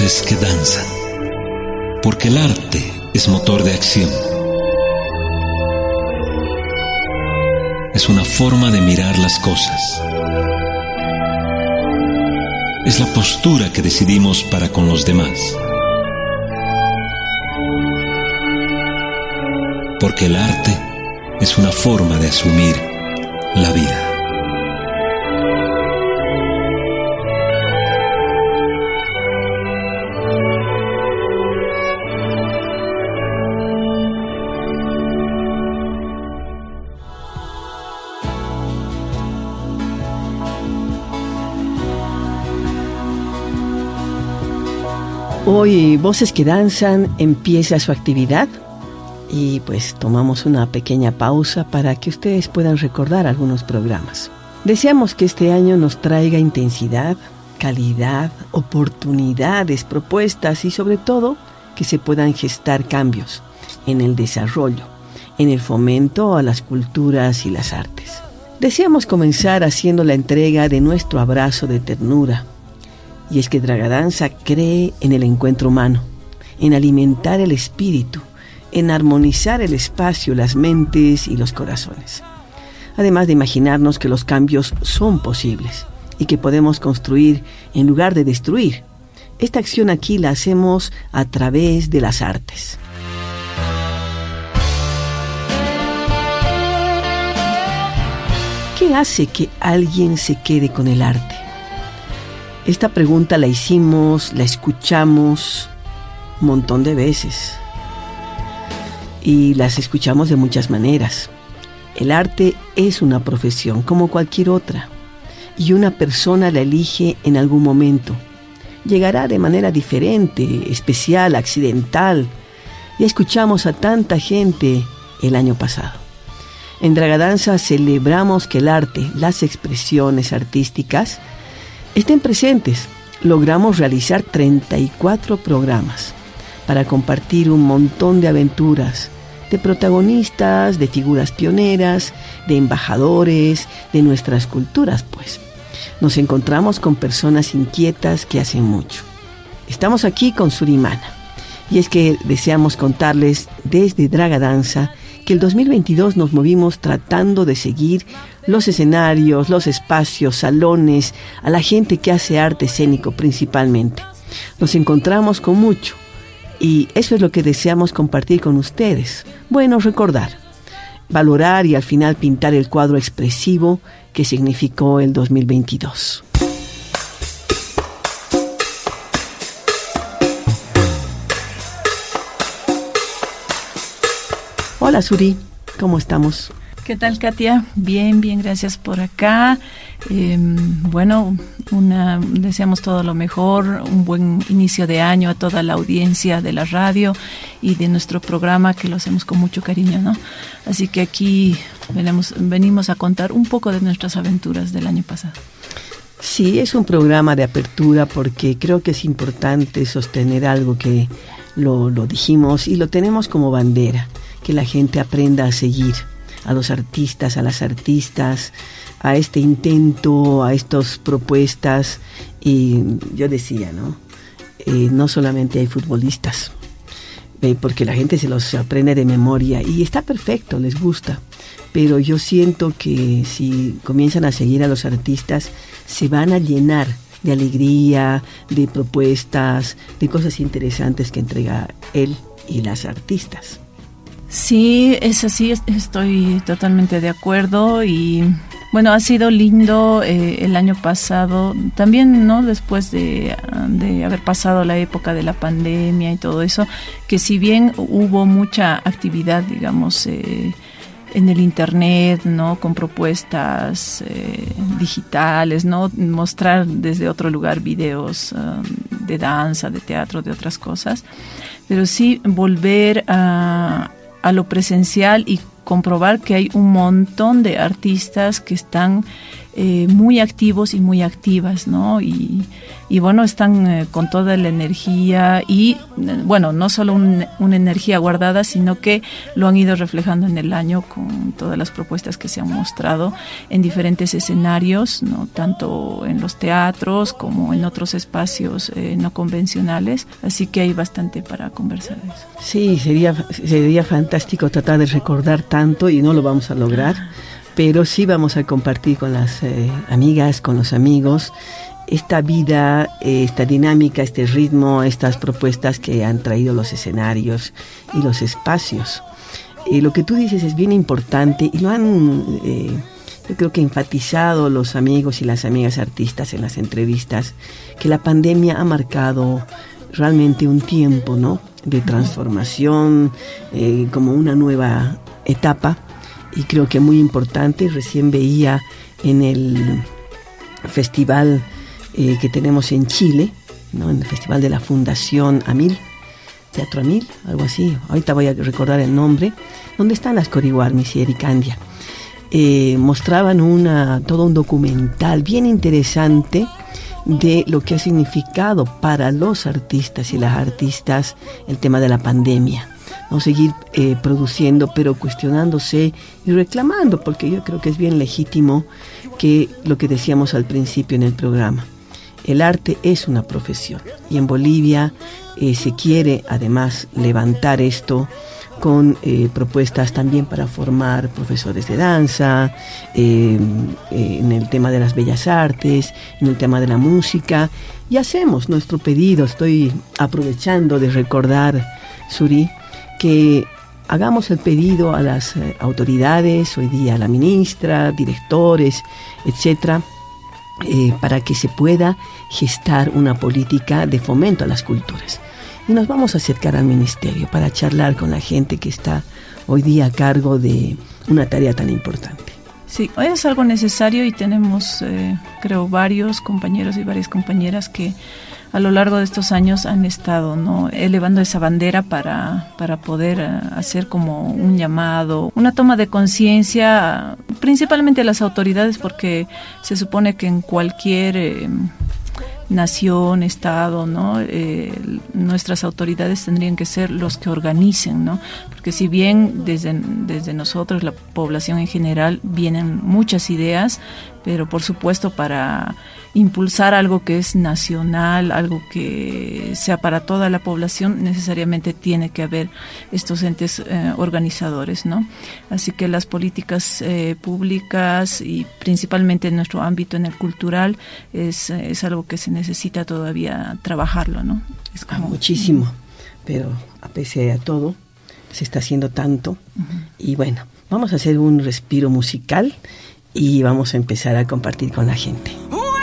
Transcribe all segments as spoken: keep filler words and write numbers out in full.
voces que danzan, porque el arte es motor de acción. Es una forma de mirar las cosas. Es la postura que decidimos para con los demás. Porque el arte es una forma de asumir la vida. Hoy Voces que Danzan empieza su actividad y pues tomamos una pequeña pausa para que ustedes puedan recordar algunos programas. Deseamos que este año nos traiga intensidad, calidad, oportunidades, propuestas y sobre todo que se puedan gestar cambios en el desarrollo, en el fomento a las culturas y las artes. Deseamos comenzar haciendo la entrega de nuestro abrazo de ternura. Y es que Dragadanza cree en el encuentro humano, en alimentar el espíritu, en armonizar el espacio, las mentes y los corazones. Además de imaginarnos que los cambios son posibles y que podemos construir en lugar de destruir. Esta acción aquí la hacemos a través de las artes. ¿Qué hace que alguien se quede con el arte? Esta pregunta la hicimos, la escuchamos un montón de veces y las escuchamos de muchas maneras. El arte es una profesión como cualquier otra y una persona la elige en algún momento. Llegará de manera diferente, especial, accidental. Ya escuchamos a tanta gente el año pasado. En Dragadanza celebramos que el arte, las expresiones artísticas, estén presentes. Logramos realizar treinta y cuatro programas para compartir un montón de aventuras, de protagonistas, de figuras pioneras, de embajadores, de nuestras culturas, pues. Nos encontramos con personas inquietas que hacen mucho. Estamos aquí con Surimana, y es que deseamos contarles desde Dragadanza que el dos mil veintidós nos movimos tratando de seguir los escenarios, los espacios, salones, a la gente que hace arte escénico principalmente. Nos encontramos con mucho y eso es lo que deseamos compartir con ustedes. Bueno, recordar, valorar y al final pintar el cuadro expresivo que significó el dos mil veintidós. Hola Suri, ¿cómo estamos? ¿Qué tal, Katia? Bien, bien, gracias por acá. Eh, bueno, una, deseamos todo lo mejor, un buen inicio de año a toda la audiencia de la radio y de nuestro programa, que lo hacemos con mucho cariño, ¿no? Así que aquí venimos, venimos a contar un poco de nuestras aventuras del año pasado. Sí, es un programa de apertura porque creo que es importante sostener algo que lo, lo dijimos y lo tenemos como bandera, que la gente aprenda a seguir a los artistas, a las artistas, a este intento, a estas propuestas. Y yo decía, ¿no? Eh, no solamente hay futbolistas, eh, porque la gente se los aprende de memoria y está perfecto, les gusta. Pero yo siento que si comienzan a seguir a los artistas, se van a llenar de alegría, de propuestas, de cosas interesantes que entrega él y las artistas. Sí, es así, estoy totalmente de acuerdo y bueno, ha sido lindo eh, el año pasado, también, ¿no? Después de, de haber pasado la época de la pandemia y todo eso, que si bien hubo mucha actividad, digamos, eh, en el internet, ¿no? Con propuestas eh, digitales, ¿no? Mostrar desde otro lugar videos um, de danza, de teatro, de otras cosas, pero sí volver a a lo presencial y comprobar que hay un montón de artistas que están eh, muy activos y muy activas, ¿no? Y, y bueno, están eh, con toda la energía y, eh, bueno, no solo un, una energía guardada, sino que lo han ido reflejando en el año con todas las propuestas que se han mostrado en diferentes escenarios, ¿no? Tanto en los teatros como en otros espacios eh, no convencionales, así que hay bastante para conversar de eso. Sí, sería, sería fantástico tratar de recordar tanto y no lo vamos a lograr, pero sí vamos a compartir con las eh, amigas, con los amigos, esta vida, eh, esta dinámica, este ritmo, estas propuestas que han traído los escenarios y los espacios. Eh, lo que tú dices es bien importante y lo han, eh, yo creo que enfatizado los amigos y las amigas artistas en las entrevistas, que la pandemia ha marcado realmente un tiempo, ¿no?, de transformación, eh, como una nueva etapa, y creo que muy importante. Recién veía en el festival eh, que tenemos en Chile, ¿no?, en el festival de la Fundación Amil, Teatro Amil, algo así, ahorita voy a recordar el nombre, donde están las Corihuarmis y Ericandia. Eh, mostraban una, todo un documental bien interesante de lo que ha significado para los artistas y las artistas el tema de la pandemia. No seguir eh, produciendo, pero cuestionándose y reclamando, porque yo creo que es bien legítimo que lo que decíamos al principio en el programa, el arte es una profesión y en Bolivia eh, se quiere además levantar esto con eh, propuestas también para formar profesores de danza, eh, eh, en el tema de las bellas artes, en el tema de la música, y hacemos nuestro pedido. Estoy aprovechando de recordar, Suri, que hagamos el pedido a las eh, autoridades, hoy día a la ministra, directores, etcétera, eh, para que se pueda gestar una política de fomento a las culturas. Y nos vamos a acercar al ministerio para charlar con la gente que está hoy día a cargo de una tarea tan importante. Sí, hoy es algo necesario y tenemos, eh, creo, varios compañeros y varias compañeras que a lo largo de estos años han estado, ¿no?, elevando esa bandera para, para poder uh, hacer como un llamado, una toma de conciencia, principalmente a las autoridades, porque se supone que en cualquier eh, nación, estado, ¿no?, eh, nuestras autoridades tendrían que ser los que organicen, ¿no?, porque si bien desde, desde nosotros, la población en general, vienen muchas ideas, pero por supuesto para impulsar algo que es nacional, algo que sea para toda la población, necesariamente tiene que haber estos entes eh, organizadores, ¿no? Así que las políticas eh, públicas y principalmente en nuestro ámbito, en el cultural, es, es algo que se necesita todavía trabajarlo, ¿no? Es como, ah, muchísimo, pero a pesar de todo, se está haciendo tanto. Uh-huh. Y bueno, vamos a hacer un respiro musical y vamos a empezar a compartir con la gente.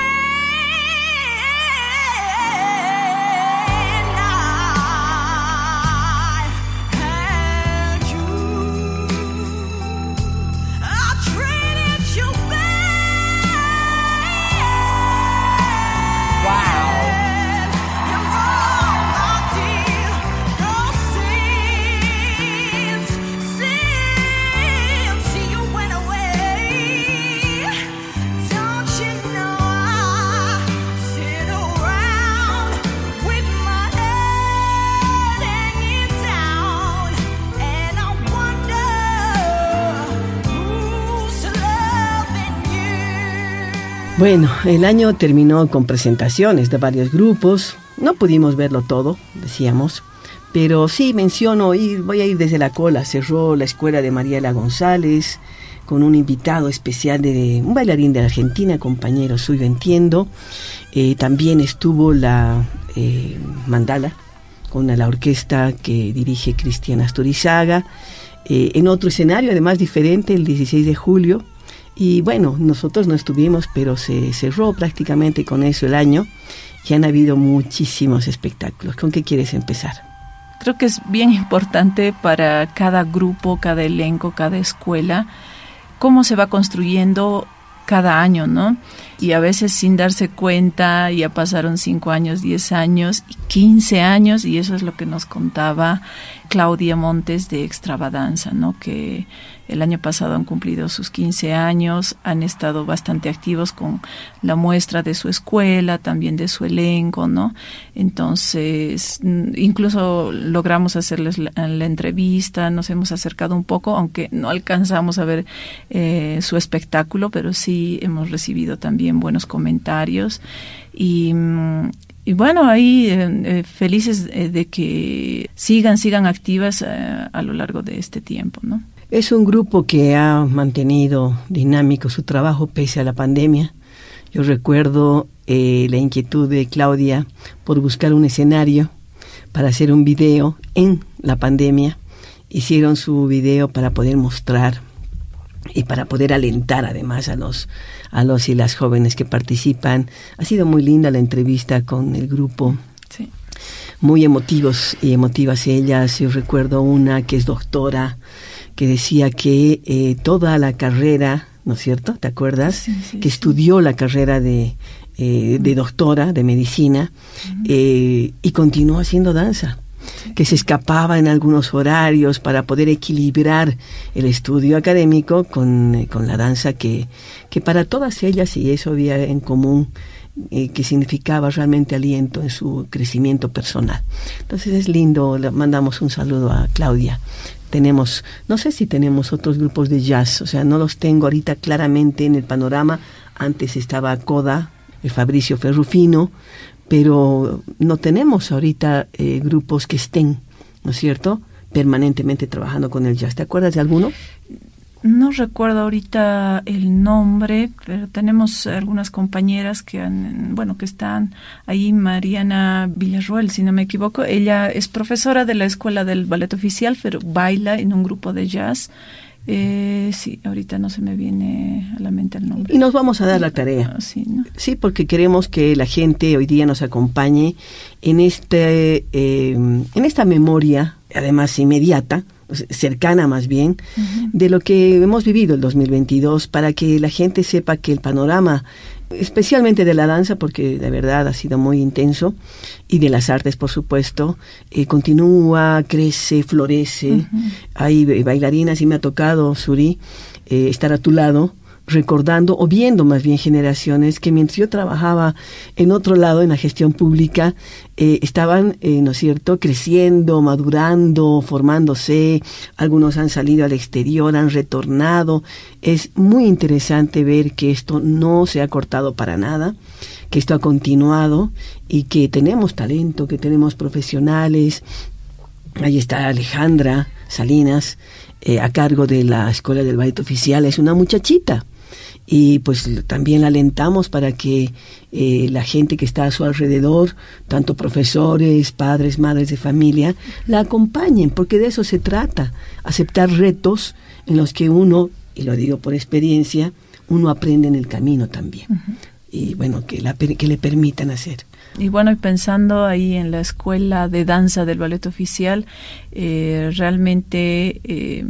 Bueno, el año terminó con presentaciones de varios grupos. No pudimos verlo todo, decíamos, pero sí menciono, y voy a ir desde la cola. Cerró la escuela de Mariela González con un invitado especial, de un bailarín de Argentina, compañero suyo, entiendo. Eh, también estuvo la eh, Mandala, con la orquesta que dirige Cristian Asturizaga. Eh, en otro escenario, además diferente, el dieciséis de julio. Y bueno, nosotros no estuvimos, pero se cerró prácticamente con eso el año y han habido muchísimos espectáculos. ¿Con qué quieres empezar? Creo que es bien importante para cada grupo, cada elenco, cada escuela, cómo se va construyendo cada año, ¿no? Y a veces sin darse cuenta ya pasaron cinco años, diez años y quince años, y eso es lo que nos contaba Claudia Montes de Extravadanza, ¿no? Que el año pasado han cumplido sus quince años, han estado bastante activos con la muestra de su escuela, también de su elenco, ¿no? Entonces, incluso logramos hacerles la, la entrevista, nos hemos acercado un poco, aunque no alcanzamos a ver eh, su espectáculo, pero sí hemos recibido también buenos comentarios y... Y bueno, ahí eh, eh, felices eh, de que sigan, sigan activas eh, a lo largo de este tiempo, ¿no? Es un grupo que ha mantenido dinámico su trabajo pese a la pandemia. Yo recuerdo eh, la inquietud de Claudia por buscar un escenario para hacer un video en la pandemia. Hicieron su video para poder mostrar y para poder alentar además a los a los y las jóvenes que participan. Ha sido muy linda la entrevista con el grupo. Sí. Muy emotivos y emotivas ellas. Yo recuerdo una que es doctora, que decía que eh, toda la carrera, ¿no es cierto? ¿Te acuerdas? Sí, sí, que sí. estudió la carrera de, eh, de doctora, de medicina, uh-huh. eh, y continuó haciendo danza. Que se escapaba en algunos horarios para poder equilibrar el estudio académico con, con la danza que, que para todas ellas, y eso había en común, eh, que significaba realmente aliento en su crecimiento personal. Entonces es lindo, le mandamos un saludo a Claudia. Tenemos, no sé si tenemos otros grupos de jazz, o sea, no los tengo ahorita claramente en el panorama. Antes estaba Coda, el Fabricio Ferrufino, pero no tenemos ahorita eh, grupos que estén, ¿no es cierto?, permanentemente trabajando con el jazz. ¿Te acuerdas de alguno? No recuerdo ahorita el nombre, pero tenemos algunas compañeras que han, bueno, que están ahí. Mariana Villarroel, si no me equivoco. Ella es profesora de la Escuela del Ballet Oficial, pero baila en un grupo de jazz. Eh, sí, ahorita no se me viene a la mente el nombre. Y nos vamos a dar la tarea. Ah, sí, ¿no? Sí, porque queremos que la gente hoy día nos acompañe en este, eh, en esta memoria, además inmediata, cercana más bien, uh-huh. de lo que hemos vivido el dos mil veintidós, para que la gente sepa que el panorama, especialmente de la danza, porque de verdad ha sido muy intenso, y de las artes, por supuesto, eh, continúa, crece, florece. Uh-huh. Hay bailarinas, y me ha tocado, Suri, eh, estar a tu lado, recordando o viendo más bien generaciones que mientras yo trabajaba en otro lado, en la gestión pública, eh, estaban, eh, ¿no es cierto?, creciendo, madurando, formándose. Algunos han salido al exterior, han retornado. Es muy interesante ver que esto no se ha cortado para nada, que esto ha continuado y que tenemos talento, que tenemos profesionales. Ahí está Alejandra Salinas, eh, a cargo de la Escuela del Ballet Oficial. Es una muchachita. Y pues también la alentamos para que eh, la gente que está a su alrededor, tanto profesores, padres, madres de familia, la acompañen, porque de eso se trata, aceptar retos en los que uno, y lo digo por experiencia, uno aprende en el camino también. Uh-huh. Y bueno, que, la, que le permitan hacer. Y bueno, y pensando ahí en la Escuela de Danza del Ballet Oficial, eh, realmente eh,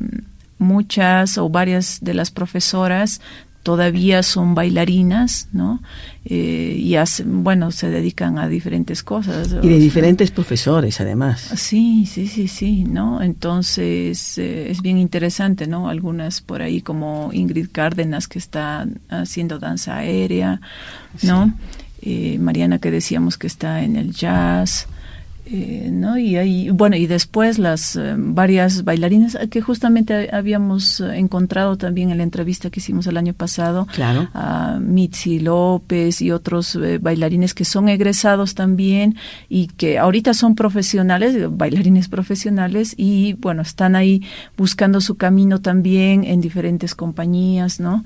muchas o varias de las profesoras todavía son bailarinas, ¿no? Eh, y hacen, bueno, se dedican a diferentes cosas. Y de diferentes profesores, además. Sí, sí, sí, sí, ¿no? Entonces, eh, es bien interesante, ¿no? Algunas por ahí como Ingrid Cárdenas, que está haciendo danza aérea, ¿no? Sí. Eh, Mariana, que decíamos que está en el jazz. Eh, ¿no? Y ahí, bueno, y después las eh, varias bailarinas que justamente habíamos encontrado también en la entrevista que hicimos el año pasado, claro, a Mitzi López y otros eh, bailarines que son egresados también y que ahorita son profesionales, bailarines profesionales, y bueno, están ahí buscando su camino también en diferentes compañías, ¿no?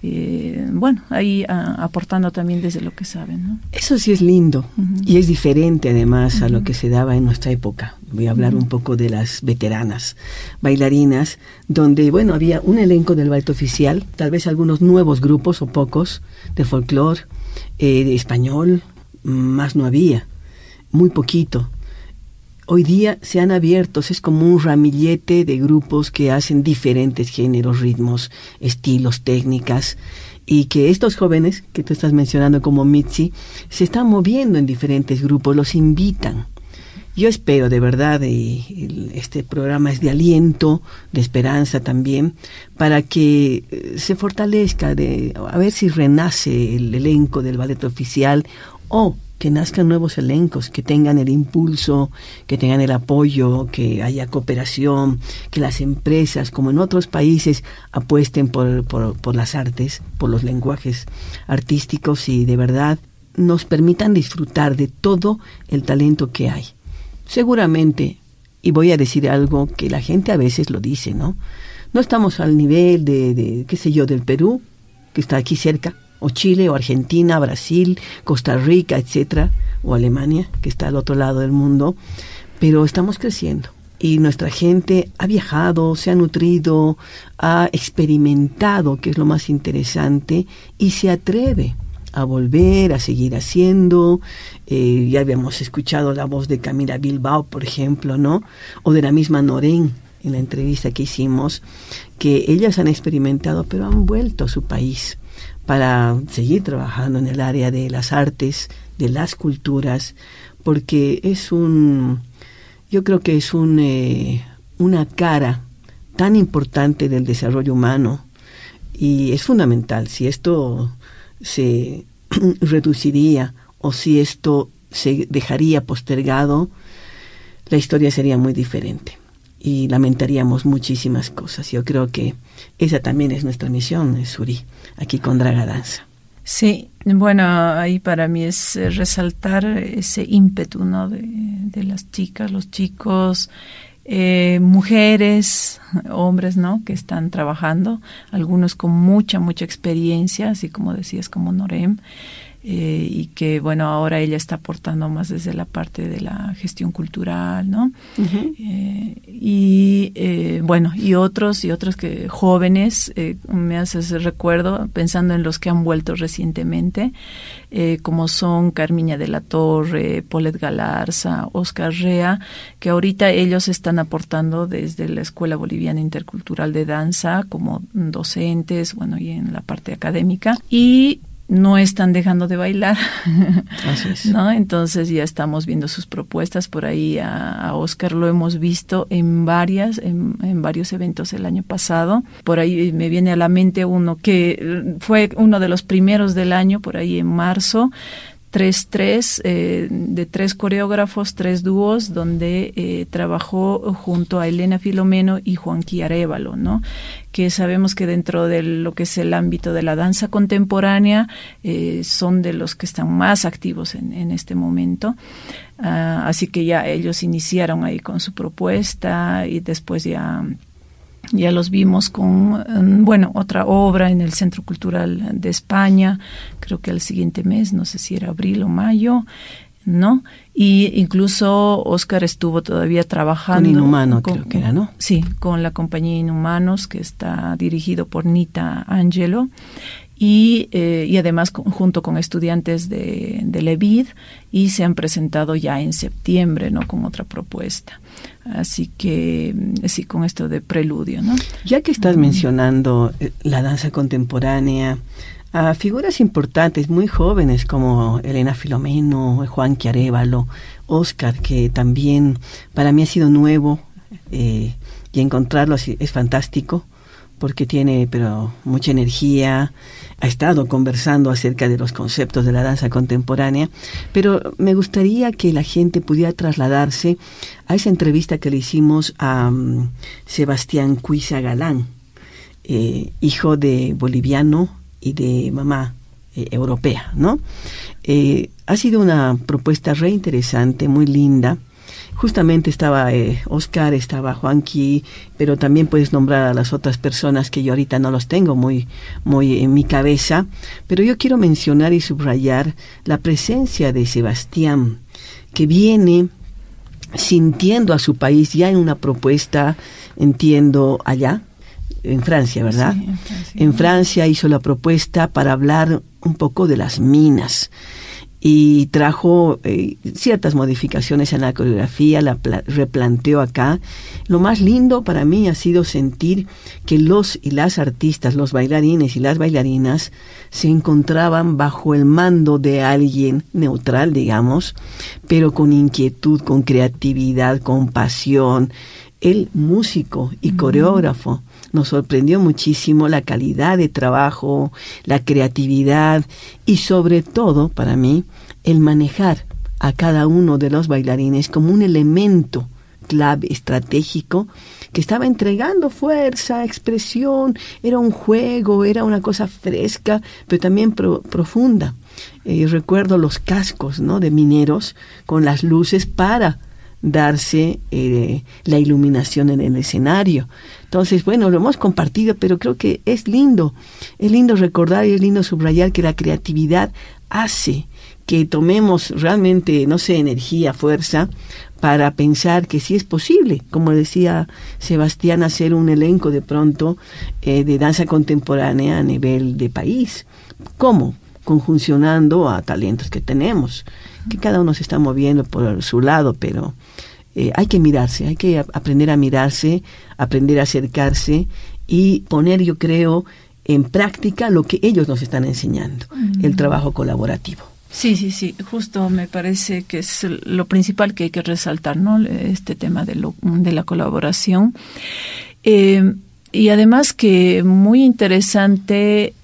Eh, bueno, ahí a, aportando también desde lo que saben, ¿no? Eso sí es lindo, uh-huh. y es diferente además uh-huh. a lo que se daba en nuestra época. Voy a hablar uh-huh. un poco de las veteranas bailarinas, donde, bueno, había un elenco del ballet oficial, tal vez algunos nuevos grupos o pocos de folclore, eh, de español, más no había, muy poquito. Hoy día se han abierto, es como un ramillete de grupos que hacen diferentes géneros, ritmos, estilos, técnicas, y que estos jóvenes que tú estás mencionando como Mitzi se están moviendo en diferentes grupos, los invitan. Yo espero de verdad, y este programa es de aliento, de esperanza también, para que se fortalezca, de, a ver si renace el elenco del ballet oficial, o que nazcan nuevos elencos, que tengan el impulso, que tengan el apoyo, que haya cooperación, que las empresas, como en otros países, apuesten por, por, por las artes, por los lenguajes artísticos y de verdad nos permitan disfrutar de todo el talento que hay. Seguramente, y voy a decir algo que la gente a veces lo dice, ¿no? No estamos al nivel de, de, qué sé yo, del Perú, que está aquí cerca, o Chile, o Argentina, Brasil, Costa Rica, etcétera, o Alemania, que está al otro lado del mundo, pero estamos creciendo. Y nuestra gente ha viajado, se ha nutrido, ha experimentado, que es lo más interesante, y se atreve a volver, a seguir haciendo. Eh, ya habíamos escuchado la voz de Camila Bilbao, por ejemplo, ¿no? O de la misma Norén, en la entrevista que hicimos, que ellas han experimentado, pero han vuelto a su país para seguir trabajando en el área de las artes, de las culturas, porque es un, yo creo que es un, eh, una cara tan importante del desarrollo humano, y es fundamental. Si esto se reduciría o si esto se dejaría postergado, la historia sería muy diferente y lamentaríamos muchísimas cosas. Yo creo que esa también es nuestra misión, Suri, aquí con Draga Danza. Sí, bueno, ahí para mí es resaltar ese ímpetu, ¿no? de, de las chicas, los chicos, eh, mujeres, hombres, ¿no? Que están trabajando, algunos con mucha, mucha experiencia, así como decías, como Norem, eh, y que, bueno, ahora ella está aportando más desde la parte de la gestión cultural, ¿no? Uh-huh. Eh, y, eh, bueno, y otros, y otros que jóvenes, eh, me hace ese recuerdo, pensando en los que han vuelto recientemente, eh, como son Carmiña de la Torre, Polet Galarza, Oscar Rea, que ahorita ellos están aportando desde la Escuela Boliviana Intercultural de Danza como docentes, bueno, y en la parte académica, y no están dejando de bailar. Así es. ¿No? Entonces ya estamos viendo sus propuestas por ahí. A, a Oscar lo hemos visto en varias, en, en varios eventos el año pasado. Por ahí me viene a la mente uno que fue uno de los primeros del año, por ahí en marzo. Tres, tres, eh, de tres coreógrafos, tres dúos, donde eh, trabajó junto a Elena Filomeno y Juanqui Arévalo, ¿no? Que sabemos que dentro de lo que es el ámbito de la danza contemporánea eh, son de los que están más activos en, en este momento. Uh, así que ya ellos iniciaron ahí con su propuesta y después ya... Ya los vimos con, bueno, otra obra en el Centro Cultural de España, creo que el siguiente mes, no sé si era abril o mayo, ¿no? Y incluso Oscar estuvo todavía trabajando. Con Inhumano, con, creo que era, ¿no? Sí, con la compañía Inhumanos, que está dirigido por Nita Angelo. Y, eh, y además con, junto con estudiantes de, de Levid, y se han presentado ya en septiembre, ¿no? Con otra propuesta. Así que, sí, con esto de preludio, ¿no? Ya que estás um, mencionando la danza contemporánea, a figuras importantes, muy jóvenes, como Elena Filomeno, Juanqui Arévalo, Oscar, que también para mí ha sido nuevo, eh, y encontrarlo es, es fantástico, porque tiene pero mucha energía, ha estado conversando acerca de los conceptos de la danza contemporánea, pero me gustaría que la gente pudiera trasladarse a esa entrevista que le hicimos a um, Sebastián Cuisa Galán, eh, hijo de boliviano y de mamá eh, europea, ¿no? Eh, ha sido una propuesta re interesante, muy linda. Justamente estaba eh, Oscar, estaba Juanqui, pero también puedes nombrar a las otras personas que yo ahorita no los tengo muy, muy en mi cabeza. Pero yo quiero mencionar y subrayar la presencia de Sebastián, que viene sintiendo a su país ya en una propuesta, entiendo, allá, en Francia, ¿verdad? Sí, en Francia. En Francia hizo la propuesta para hablar un poco de las minas. y trajo eh, ciertas modificaciones en la coreografía, la pla- replanteó acá. Lo más lindo para mí ha sido sentir que los y las artistas, los bailarines y las bailarinas se encontraban bajo el mando de alguien neutral, digamos, pero con inquietud, con creatividad, con pasión. El músico y mm. coreógrafo. Nos sorprendió muchísimo la calidad de trabajo, la creatividad y sobre todo, para mí, el manejar a cada uno de los bailarines como un elemento clave, estratégico, que estaba entregando fuerza, expresión, era un juego, era una cosa fresca, pero también pro, profunda. Eh, recuerdo los cascos, ¿no?, de mineros con las luces para darse eh, la iluminación en el escenario. Entonces, bueno, lo hemos compartido, pero creo que es lindo, es lindo recordar y es lindo subrayar que la creatividad hace que tomemos realmente, no sé, energía, fuerza, para pensar que sí es posible, como decía Sebastián, hacer un elenco de pronto eh, de danza contemporánea a nivel de país. ¿Cómo? Conjuncionando a talentos que tenemos, que cada uno se está moviendo por su lado, pero eh, hay que mirarse, hay que a- aprender a mirarse, aprender a acercarse y poner, yo creo, en práctica lo que ellos nos están enseñando, mm. el trabajo colaborativo. Sí, sí, sí, justo me parece que es lo principal que hay que resaltar, ¿no? Este tema de, lo, de la colaboración. Eh, y además que muy interesante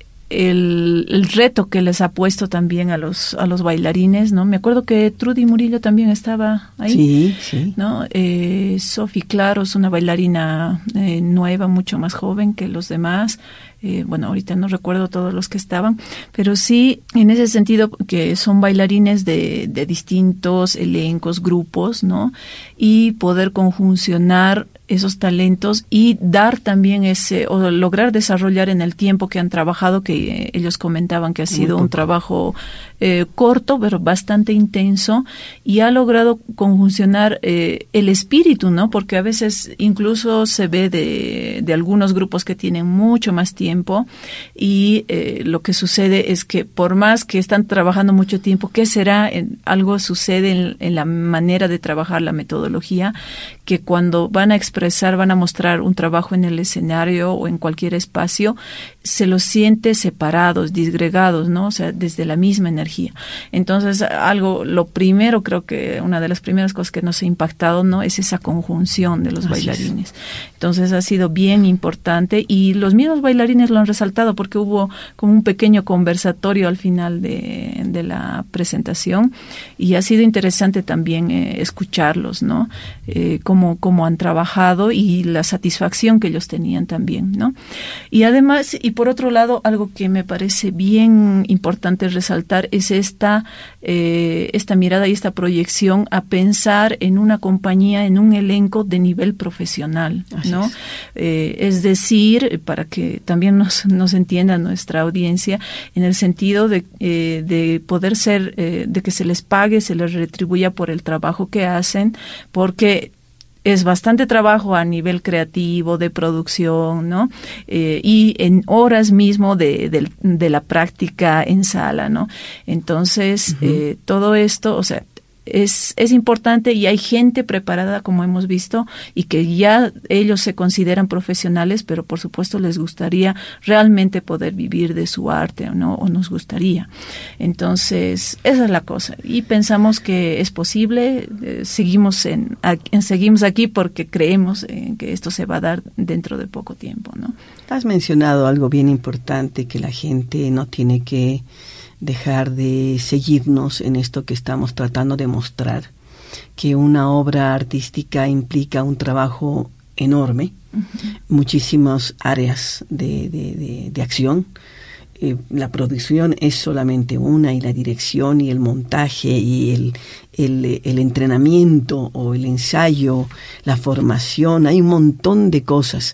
El, el reto que les ha puesto también a los a los bailarines, ¿no? Me acuerdo que Trudy Murillo también estaba ahí. Sí, sí. ¿No? Eh, Sofi Claros, una bailarina eh, nueva, mucho más joven que los demás. Eh, bueno, ahorita no recuerdo todos los que estaban, pero sí, en ese sentido, que son bailarines de, de distintos elencos, grupos, ¿no? Y poder conjuncionar esos talentos y dar también ese, o lograr desarrollar en el tiempo que han trabajado, que eh, ellos comentaban que ha sido un trabajo eh, corto, pero bastante intenso, y ha logrado conjuncionar eh, el espíritu, ¿no? Porque a veces incluso se ve de, de algunos grupos que tienen mucho más tiempo, y eh, lo que sucede es que por más que están trabajando mucho tiempo, ¿qué será? En, algo sucede en, en la manera de trabajar, la metodología, que cuando van a expresar, van a mostrar un trabajo en el escenario o en cualquier espacio, se los siente separados, disgregados, ¿no? O sea, desde la misma energía. Entonces, algo, lo primero, creo que una de las primeras cosas que nos ha impactado, ¿no?, es esa conjunción de los Así bailarines. Es. Entonces, ha sido bien importante, y los mismos bailarines lo han resaltado, porque hubo como un pequeño conversatorio al final de, de la presentación, y ha sido interesante también eh, escucharlos, ¿no? Eh, cómo, cómo han trabajado y la satisfacción que ellos tenían también, ¿no? Y además, y por otro lado, algo que me parece bien importante resaltar es esta, eh, esta mirada y esta proyección a pensar en una compañía, en un elenco de nivel profesional, ¿no? Es. Eh, es decir, para que también nos, nos entienda nuestra audiencia, en el sentido de, eh, de poder ser, eh, de que se les pague, se les retribuya por el trabajo que hacen, porque es bastante trabajo a nivel creativo, de producción, ¿no? Eh, y en horas mismo de, de, de la práctica en sala, ¿no? Entonces, uh-huh. eh, todo esto, o sea, es, es importante, y hay gente preparada, como hemos visto, y que ya ellos se consideran profesionales, pero por supuesto les gustaría realmente poder vivir de su arte, ¿no? O nos gustaría. Entonces, esa es la cosa. Y pensamos que es posible, eh, seguimos, en, en, seguimos aquí porque creemos en que esto se va a dar dentro de poco tiempo, ¿no? Has mencionado algo bien importante, que la gente no tiene que dejar de seguirnos en esto que estamos tratando de mostrar, que una obra artística implica un trabajo enorme, uh-huh. muchísimas áreas de, de, de, de acción. Eh, la producción es solamente una, y la dirección y el montaje y el, el, el entrenamiento o el ensayo, la formación, hay un montón de cosas.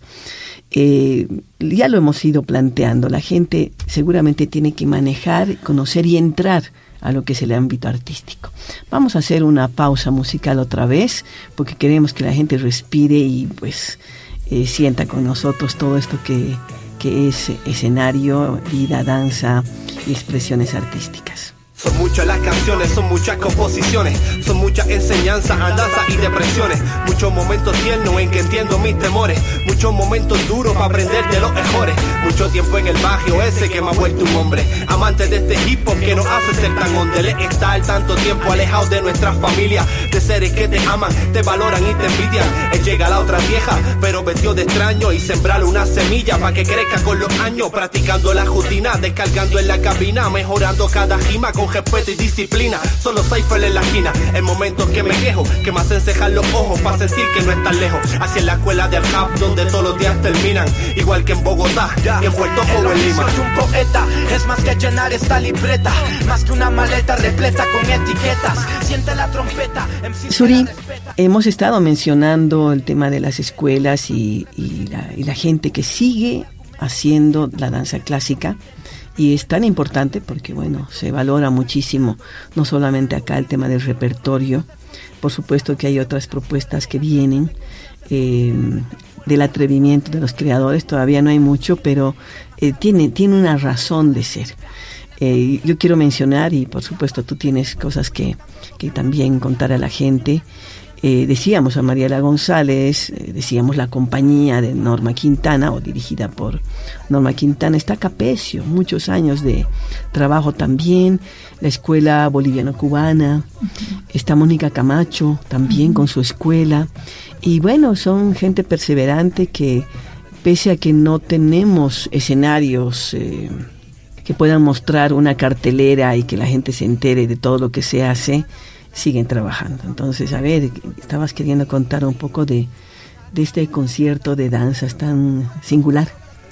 Eh, ya lo hemos ido planteando, la gente seguramente tiene que manejar, conocer y entrar a lo que es el ámbito artístico. Vamos a hacer una pausa musical otra vez, porque queremos que la gente respire y pues eh, sienta con nosotros todo esto que, que es escenario, vida, danza y expresiones artísticas. Son muchas las canciones, son muchas composiciones, son muchas enseñanzas, andanzas y depresiones. Muchos momentos tiernos en que entiendo mis temores, muchos momentos duros para aprender de los mejores. Mucho tiempo en el barrio ese que me ha vuelto un hombre, amante de este hip hop que nos hace ser tan ondele. Estar tanto tiempo alejado de nuestras familias, de seres que te aman, te valoran y te envidian. Él llega a la otra vieja, pero vestido de extraño, y sembrarle una semilla para que crezca con los años. Practicando la rutina, descargando en la cabina, mejorando cada rima con respeto y disciplina. Solo Cypher en la esquina, en momentos que me quejo, que me hacen cejar los ojos para sentir que no estás lejos. Así en la escuela del rap donde todos los días terminan, igual que en Bogotá, ya, que en Puerto Rico o en Lima. Soy un poeta, es más que llenar esta libreta, más que una maleta repleta con etiquetas. Siente la trompeta. Suri, hemos estado mencionando el tema de las escuelas y, y, la, y la gente que sigue haciendo la danza clásica, y es tan importante porque, bueno, se valora muchísimo, no solamente acá el tema del repertorio, por supuesto que hay otras propuestas que vienen, eh, del atrevimiento de los creadores, todavía no hay mucho, pero eh, tiene, tiene una razón de ser. Eh, yo quiero mencionar, y por supuesto tú tienes cosas que, que también contar a la gente. Eh, decíamos a Mariela González, eh, decíamos la compañía de Norma Quintana, o dirigida por Norma Quintana. Está Capecio, muchos años de trabajo también, la escuela boliviano-cubana, uh-huh. Está Mónica Camacho también, uh-huh, con su escuela, y bueno, son gente perseverante que, pese a que no tenemos escenarios eh, que puedan mostrar una cartelera y que la gente se entere de todo lo que se hace, siguen trabajando. Entonces, a ver, estabas queriendo contar un poco de, de este concierto de danzas tan singular.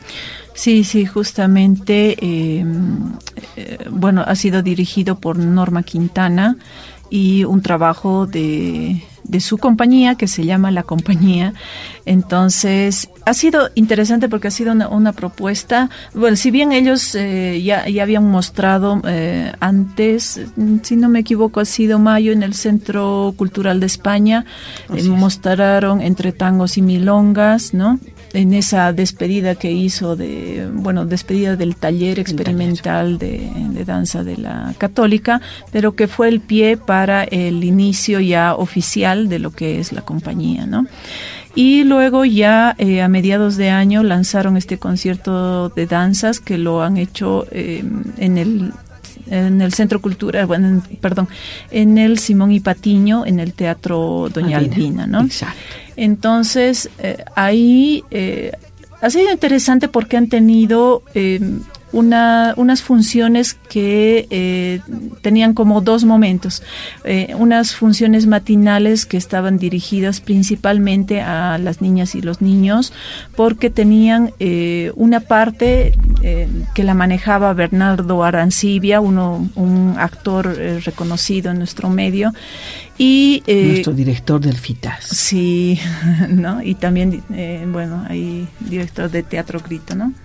Sí, sí, justamente, eh, eh, bueno, ha sido dirigido por Norma Quintana y un trabajo de, de su compañía que se llama La Compañía. Entonces, ha sido interesante porque ha sido una, una propuesta, bueno, si bien ellos eh, ya, ya habían mostrado eh, antes, si no me equivoco, ha sido mayo en el Centro Cultural de España, eh, mostraron Entre Tangos y Milongas, ¿no? En esa despedida que hizo de, bueno, despedida del taller experimental de, de danza de la Católica, pero que fue el pie para el inicio ya oficial de lo que es la compañía, ¿no? Y luego ya eh, a mediados de año lanzaron este concierto de danzas que lo han hecho eh, en el en el Centro Cultural, bueno, en, perdón, en el Simón y Patiño, en el Teatro Doña Albina, Albina, ¿no? Exacto. Entonces, eh, ahí eh, ha sido interesante porque han tenido eh, una, unas funciones que eh, tenían como dos momentos. Eh, unas funciones matinales que estaban dirigidas principalmente a las niñas y los niños, porque tenían eh, una parte eh, que la manejaba Bernardo Arancibia, uno, un actor eh, reconocido en nuestro medio, y eh, nuestro director del FITAS. Sí, ¿no? Y también, eh, bueno, hay director de Teatro Grito, ¿no?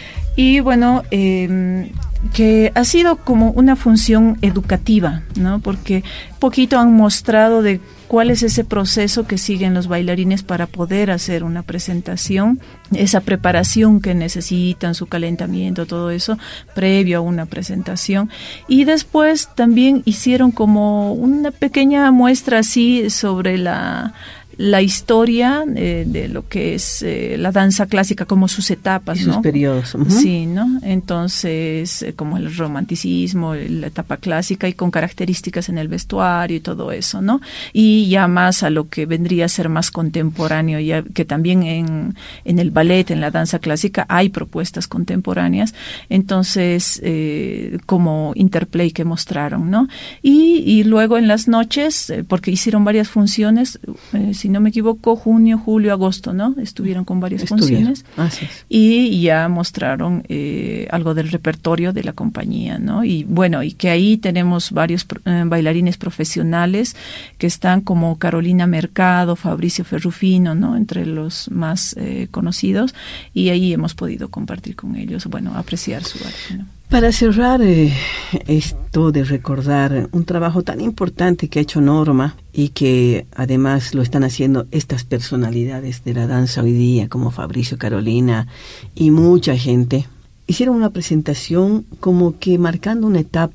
Y bueno, eh, que ha sido como una función educativa, ¿no? Porque poquito han mostrado de cuál es ese proceso que siguen los bailarines para poder hacer una presentación, esa preparación que necesitan, su calentamiento, todo eso, previo a una presentación. Y después también hicieron como una pequeña muestra así sobre la... la historia eh, de lo que es eh, la danza clásica, como sus etapas, y sus ¿no? periodos. Uh-huh. Sí, ¿no? Entonces, eh, como el romanticismo, la etapa clásica, y con características en el vestuario y todo eso, ¿no? Y ya más a lo que vendría a ser más contemporáneo, ya que también en, en el ballet, en la danza clásica, hay propuestas contemporáneas. Entonces, eh, como interplay que mostraron, ¿no? Y, y luego en las noches, eh, porque hicieron varias funciones, eh, si no me equivoco, junio, julio, agosto, ¿no? Estuvieron con varias Estuvieron. funciones. Así es. Y ya mostraron eh, algo del repertorio de la compañía, ¿no? Y bueno, y que ahí tenemos varios eh, bailarines profesionales que están, como Carolina Mercado, Fabricio Ferrufino, ¿no? Entre los más eh, conocidos, y ahí hemos podido compartir con ellos, bueno, apreciar su arte, ¿no? Para cerrar eh, esto de recordar un trabajo tan importante que ha hecho Norma, y que además lo están haciendo estas personalidades de la danza hoy día, como Fabricio, Carolina y mucha gente, hicieron una presentación como que marcando una etapa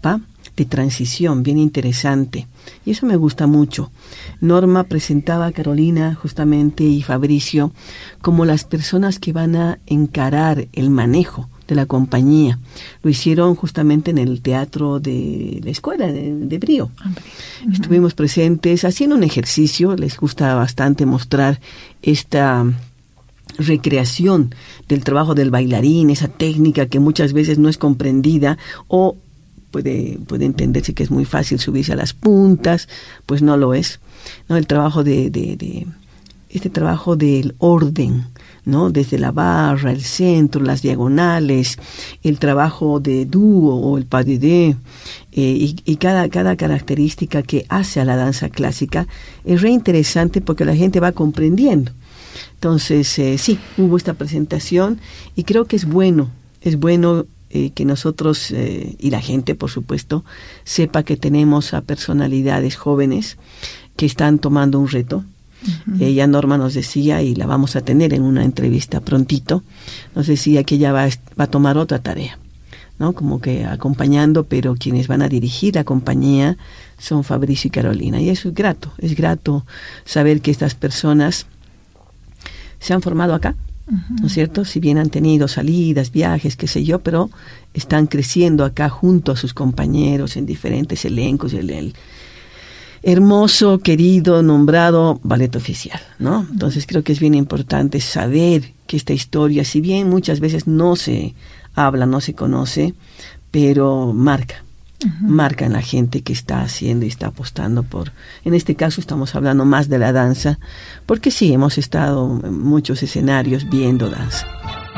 de transición, bien interesante. Y eso me gusta mucho. Norma presentaba a Carolina justamente y Fabricio como las personas que van a encarar el manejo de la compañía. Lo hicieron justamente en el teatro de la escuela de, de Brío. Uh-huh. Estuvimos presentes haciendo un ejercicio. Les gusta bastante mostrar esta recreación del trabajo del bailarín, esa técnica que muchas veces no es comprendida o puede, puede entenderse que es muy fácil subirse a las puntas, pues no lo es, ¿no? El trabajo de, de, de este trabajo del orden, ¿no? Desde la barra, el centro, las diagonales, el trabajo de dúo o el pas de deux, eh, y, y cada, cada característica que hace a la danza clásica es re interesante porque la gente va comprendiendo. Entonces, eh, sí, hubo esta presentación y creo que es bueno, es bueno eh, que nosotros eh, y la gente, por supuesto, sepa que tenemos a personalidades jóvenes que están tomando un reto. Uh-huh. Ella, Norma, nos decía, y la vamos a tener en una entrevista prontito, nos decía que ella va, va a tomar otra tarea, ¿no? Como que acompañando, pero quienes van a dirigir la compañía son Fabricio y Carolina. Y eso es grato, es grato saber que estas personas se han formado acá, uh-huh. ¿no es cierto? Si bien han tenido salidas, viajes, qué sé yo, pero están creciendo acá junto a sus compañeros en diferentes elencos, el, el hermoso, querido, nombrado ballet oficial, ¿no? Entonces creo que es bien importante saber que esta historia, si bien muchas veces no se habla, no se conoce, pero marca. Uh-huh. Marca en la gente que está haciendo y está apostando por, en este caso estamos hablando más de la danza, porque sí, hemos estado en muchos escenarios viendo danza.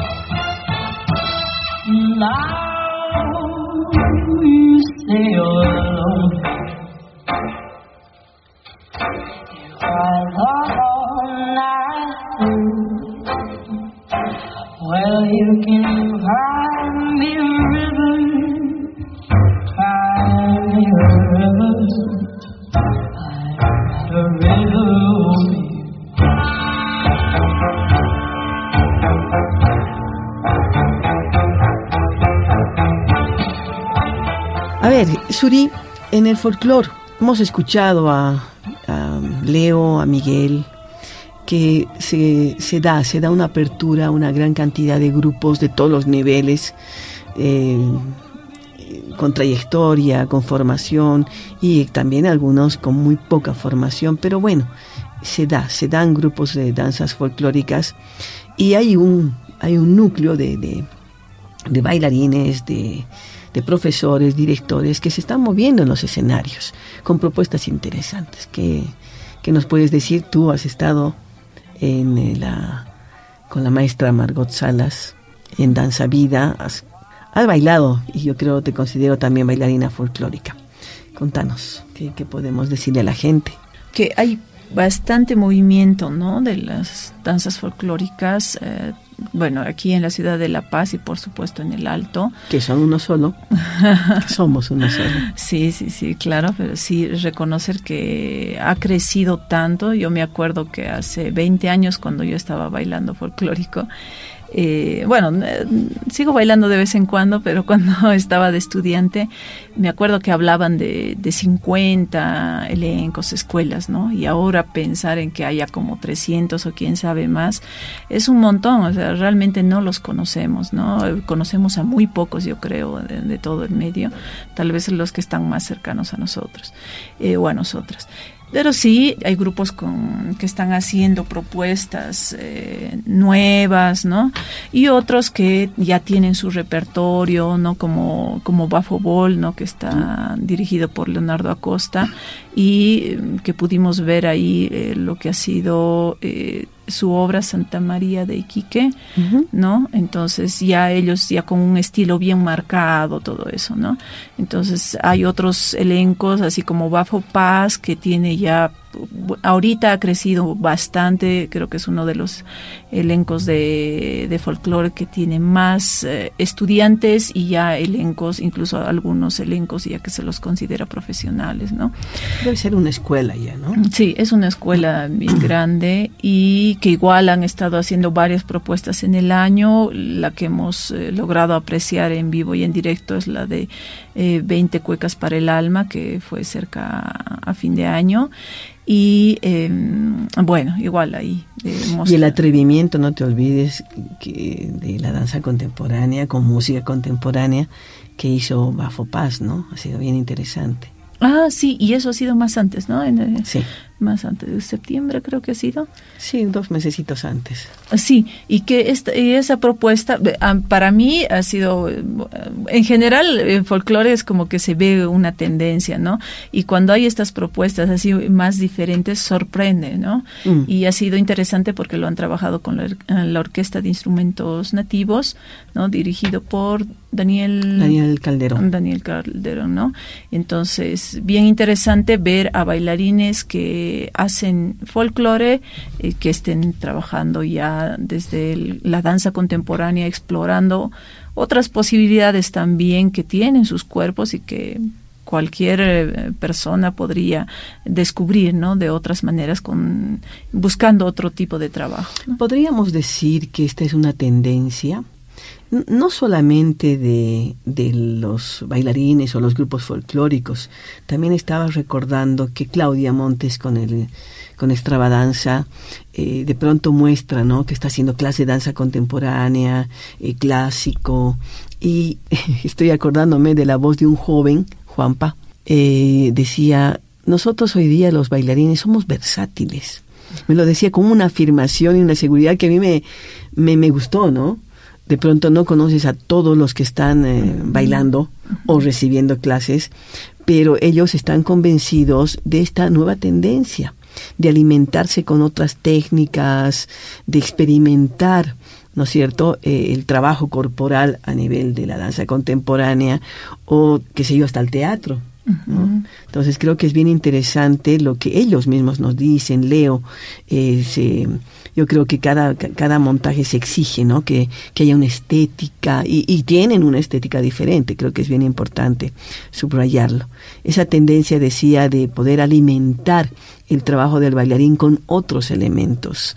Well, you can find me a river. A ver, Suri, en el folclore hemos escuchado a, a Leo, a Miguel, que se, se da, se da una apertura a una gran cantidad de grupos de todos los niveles, eh, con trayectoria, con formación y también algunos con muy poca formación, pero bueno, se da, se dan grupos de danzas folclóricas y hay un, hay un núcleo de, de, de bailarines, de, de profesores, directores que se están moviendo en los escenarios con propuestas interesantes. ¿Qué, qué nos puedes decir? Tú has estado en la, con la maestra Margot Salas en Danza Vida, has Has bailado y yo creo te considero también bailarina folclórica. Contanos, ¿qué, qué podemos decirle a la gente? Que hay bastante movimiento, ¿no?, de las danzas folclóricas, eh, bueno, aquí en la ciudad de La Paz y por supuesto en el Alto. Que son uno solo, somos uno solo. Sí, sí, sí, claro, pero sí reconocer que ha crecido tanto. Yo me acuerdo que hace veinte años cuando yo estaba bailando folclórico, Eh, bueno, eh, sigo bailando de vez en cuando, pero cuando estaba de estudiante me acuerdo que hablaban de, de cincuenta elencos, escuelas, ¿no? Y ahora pensar en que haya como trescientos o quién sabe más, es un montón, o sea, realmente no los conocemos, ¿no? Conocemos a muy pocos, yo creo, de, de todo el medio, tal vez los que están más cercanos a nosotros, eh, o a nosotras. Pero sí, hay grupos con, que están haciendo propuestas eh, nuevas, ¿no? Y otros que ya tienen su repertorio, ¿no? Como, como Bafobol, ¿no? Que está dirigido por Leonardo Acosta y que pudimos ver ahí eh, lo que ha sido eh, su obra Santa María de Iquique, uh-huh. ¿no? Entonces ya ellos ya con un estilo bien marcado, todo eso, ¿no? Entonces hay otros elencos, así como Bafo Paz, que tiene ya ahorita ha crecido bastante, creo que es uno de los elencos de, de folclore que tiene más eh, estudiantes y ya elencos, incluso algunos elencos ya que se los considera profesionales, ¿no? Debe ser una escuela ya, ¿no? Sí, es una escuela bien grande y que igual han estado haciendo varias propuestas en el año. La que hemos eh, logrado apreciar en vivo y en directo es la de eh, veinte cuecas para el alma, que fue cerca a, a fin de año. Y eh, bueno, igual ahí. Eh, y el atrevimiento, no te olvides, que de la danza contemporánea, con música contemporánea, que hizo Bafo Paz, ¿no? Ha sido bien interesante. Ah, sí, y eso ha sido más antes, ¿no? En, eh, sí. Más antes de septiembre creo que ha sido. Sí, dos mesecitos antes. Sí, y que esta, y esa propuesta para mí ha sido, en general en folclore es como que se ve una tendencia, ¿no? Y cuando hay estas propuestas así más diferentes sorprende, ¿no? Mm. Y ha sido interesante porque lo han trabajado con la, la Orquesta de Instrumentos Nativos, ¿no? Dirigido por Daniel Daniel Calderón. Daniel Calderón, ¿no? Entonces, bien interesante ver a bailarines que hacen folclore, eh, que estén trabajando ya desde el, la danza contemporánea, explorando otras posibilidades también que tienen sus cuerpos y que cualquier eh, persona podría descubrir, ¿no? De otras maneras, con buscando otro tipo de trabajo, ¿no? Podríamos decir que esta es una tendencia no solamente de, de los bailarines o los grupos folclóricos. También estaba recordando que Claudia Montes con el con Extravadanza eh, de pronto muestra, ¿no?, que está haciendo clase de danza contemporánea, eh, clásico, y estoy acordándome de la voz de un joven, Juanpa, eh, decía: nosotros hoy día los bailarines somos versátiles. Me lo decía con una afirmación y una seguridad que a mí me, me, me gustó, ¿no? De pronto no conoces a todos los que están eh, bailando o recibiendo clases, pero ellos están convencidos de esta nueva tendencia, de alimentarse con otras técnicas, de experimentar, ¿no es cierto?, eh, el trabajo corporal a nivel de la danza contemporánea o, qué sé yo, hasta el teatro, ¿no? Uh-huh. Entonces creo que es bien interesante lo que ellos mismos nos dicen. Leo, eh, se, yo creo que cada, cada montaje se exige, ¿no?, que, que haya una estética, y, y tienen una estética diferente. Creo que es bien importante subrayarlo. Esa tendencia, decía, de poder alimentar el trabajo del bailarín con otros elementos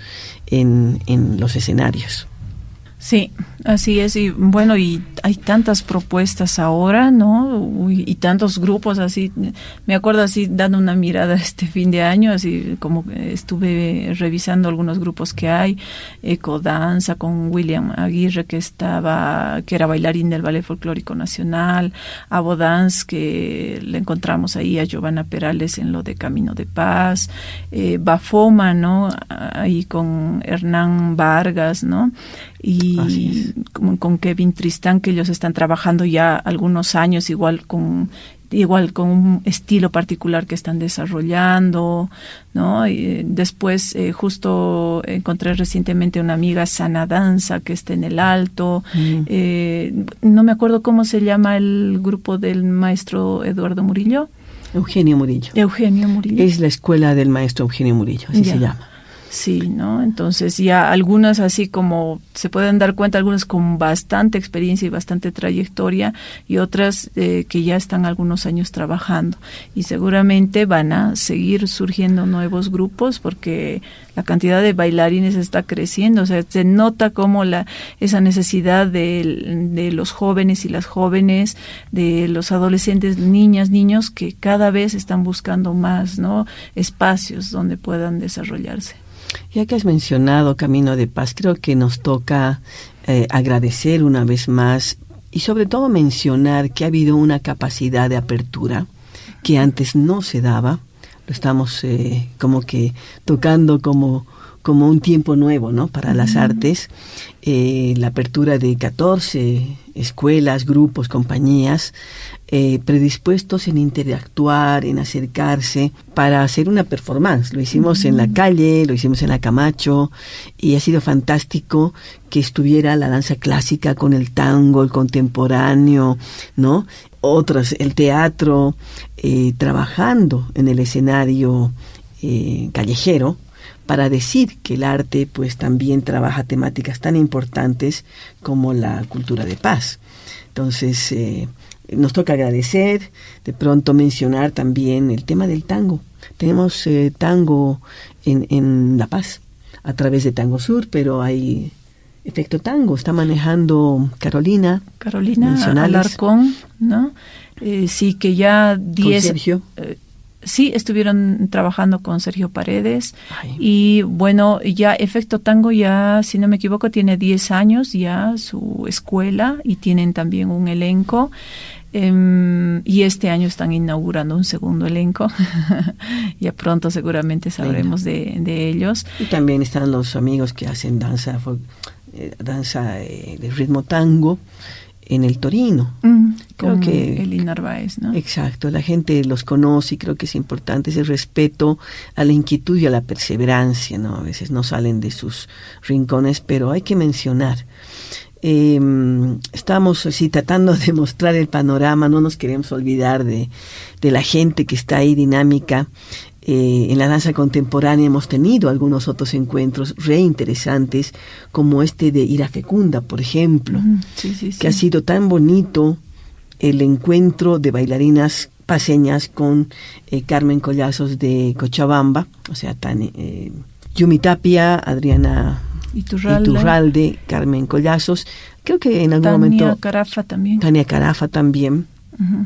en, en los escenarios. Sí, así es. Y bueno, y hay tantas propuestas ahora, ¿no? Y, y tantos grupos así. Me acuerdo así dando una mirada este fin de año, así como estuve revisando algunos grupos que hay. Ecodanza con William Aguirre, que estaba, que era bailarín del Ballet Folclórico Nacional. Abodance, que le encontramos ahí a Giovanna Perales en lo de Camino de Paz. Eh, Bafoma, ¿no? Ahí con Hernán Vargas, ¿no? Y con, con Kevin Tristán, que ellos están trabajando ya algunos años, igual con igual con un estilo particular que están desarrollando, ¿no? Y después eh, justo encontré recientemente una amiga, Sana Danza, que está en el Alto. Mm. Eh, no me acuerdo cómo se llama el grupo del maestro Eduardo Murillo. Eugenio Murillo. Eugenio Murillo. Es la escuela del maestro Eugenio Murillo, así ya se llama. Sí, ¿no? Entonces ya algunas así como se pueden dar cuenta, algunas con bastante experiencia y bastante trayectoria, y otras eh, que ya están algunos años trabajando, y seguramente van a seguir surgiendo nuevos grupos porque la cantidad de bailarines está creciendo. O sea, se nota como la esa necesidad de, de los jóvenes y las jóvenes, de los adolescentes, niñas, niños, que cada vez están buscando más, ¿no?, espacios donde puedan desarrollarse. Ya que has mencionado Camino de Paz, creo que nos toca eh, agradecer una vez más y sobre todo mencionar que ha habido una capacidad de apertura que antes no se daba. Lo estamos eh, como que tocando como, como un tiempo nuevo, ¿no?, para las artes. Eh, la apertura de catorce escuelas, grupos, compañías, eh, predispuestos en interactuar, en acercarse para hacer una performance. Lo hicimos uh-huh. en la calle, lo hicimos en la Camacho, y ha sido fantástico que estuviera la danza clásica con el tango, el contemporáneo, ¿no?, otros, el teatro, eh, trabajando en el escenario eh, callejero, para decir que el arte pues también trabaja temáticas tan importantes como la cultura de paz. Entonces, eh, nos toca agradecer, de pronto mencionar también el tema del tango. Tenemos eh, tango en, en La Paz, a través de Tango Sur, pero hay efecto tango, está manejando Carolina. Carolina Alarcón, ¿no? Eh, sí, que ya diez... Con Sergio. Eh, sí, estuvieron trabajando con Sergio Paredes. Ay. Y bueno, ya Efecto Tango ya, si no me equivoco, tiene diez años ya su escuela y tienen también un elenco. Um, y este año están inaugurando un segundo elenco. Ya pronto seguramente sabremos de, de ellos. Y también están los amigos que hacen danza, eh, danza eh, de ritmo tango en el Torino. Mm, creo con que Eli Narváez, ¿no? Exacto, la gente los conoce y creo que es importante ese respeto a la inquietud y a la perseverancia, ¿no? A veces no salen de sus rincones, pero hay que mencionar. Eh, estamos así tratando de mostrar el panorama, no nos queremos olvidar de, de la gente que está ahí dinámica. Eh, en la danza contemporánea hemos tenido algunos otros encuentros re interesantes, como este de Ira Fecunda, por ejemplo, Mm, sí, sí, sí. que ha sido tan bonito el encuentro de bailarinas paseñas con eh, Carmen Collazos de Cochabamba, o sea, tan, eh, Yumi Tapia, Adriana Iturralde, Iturralde, Carmen Collazos, creo que en algún Tania momento Carafa también. Tania Carafa también. Uh-huh.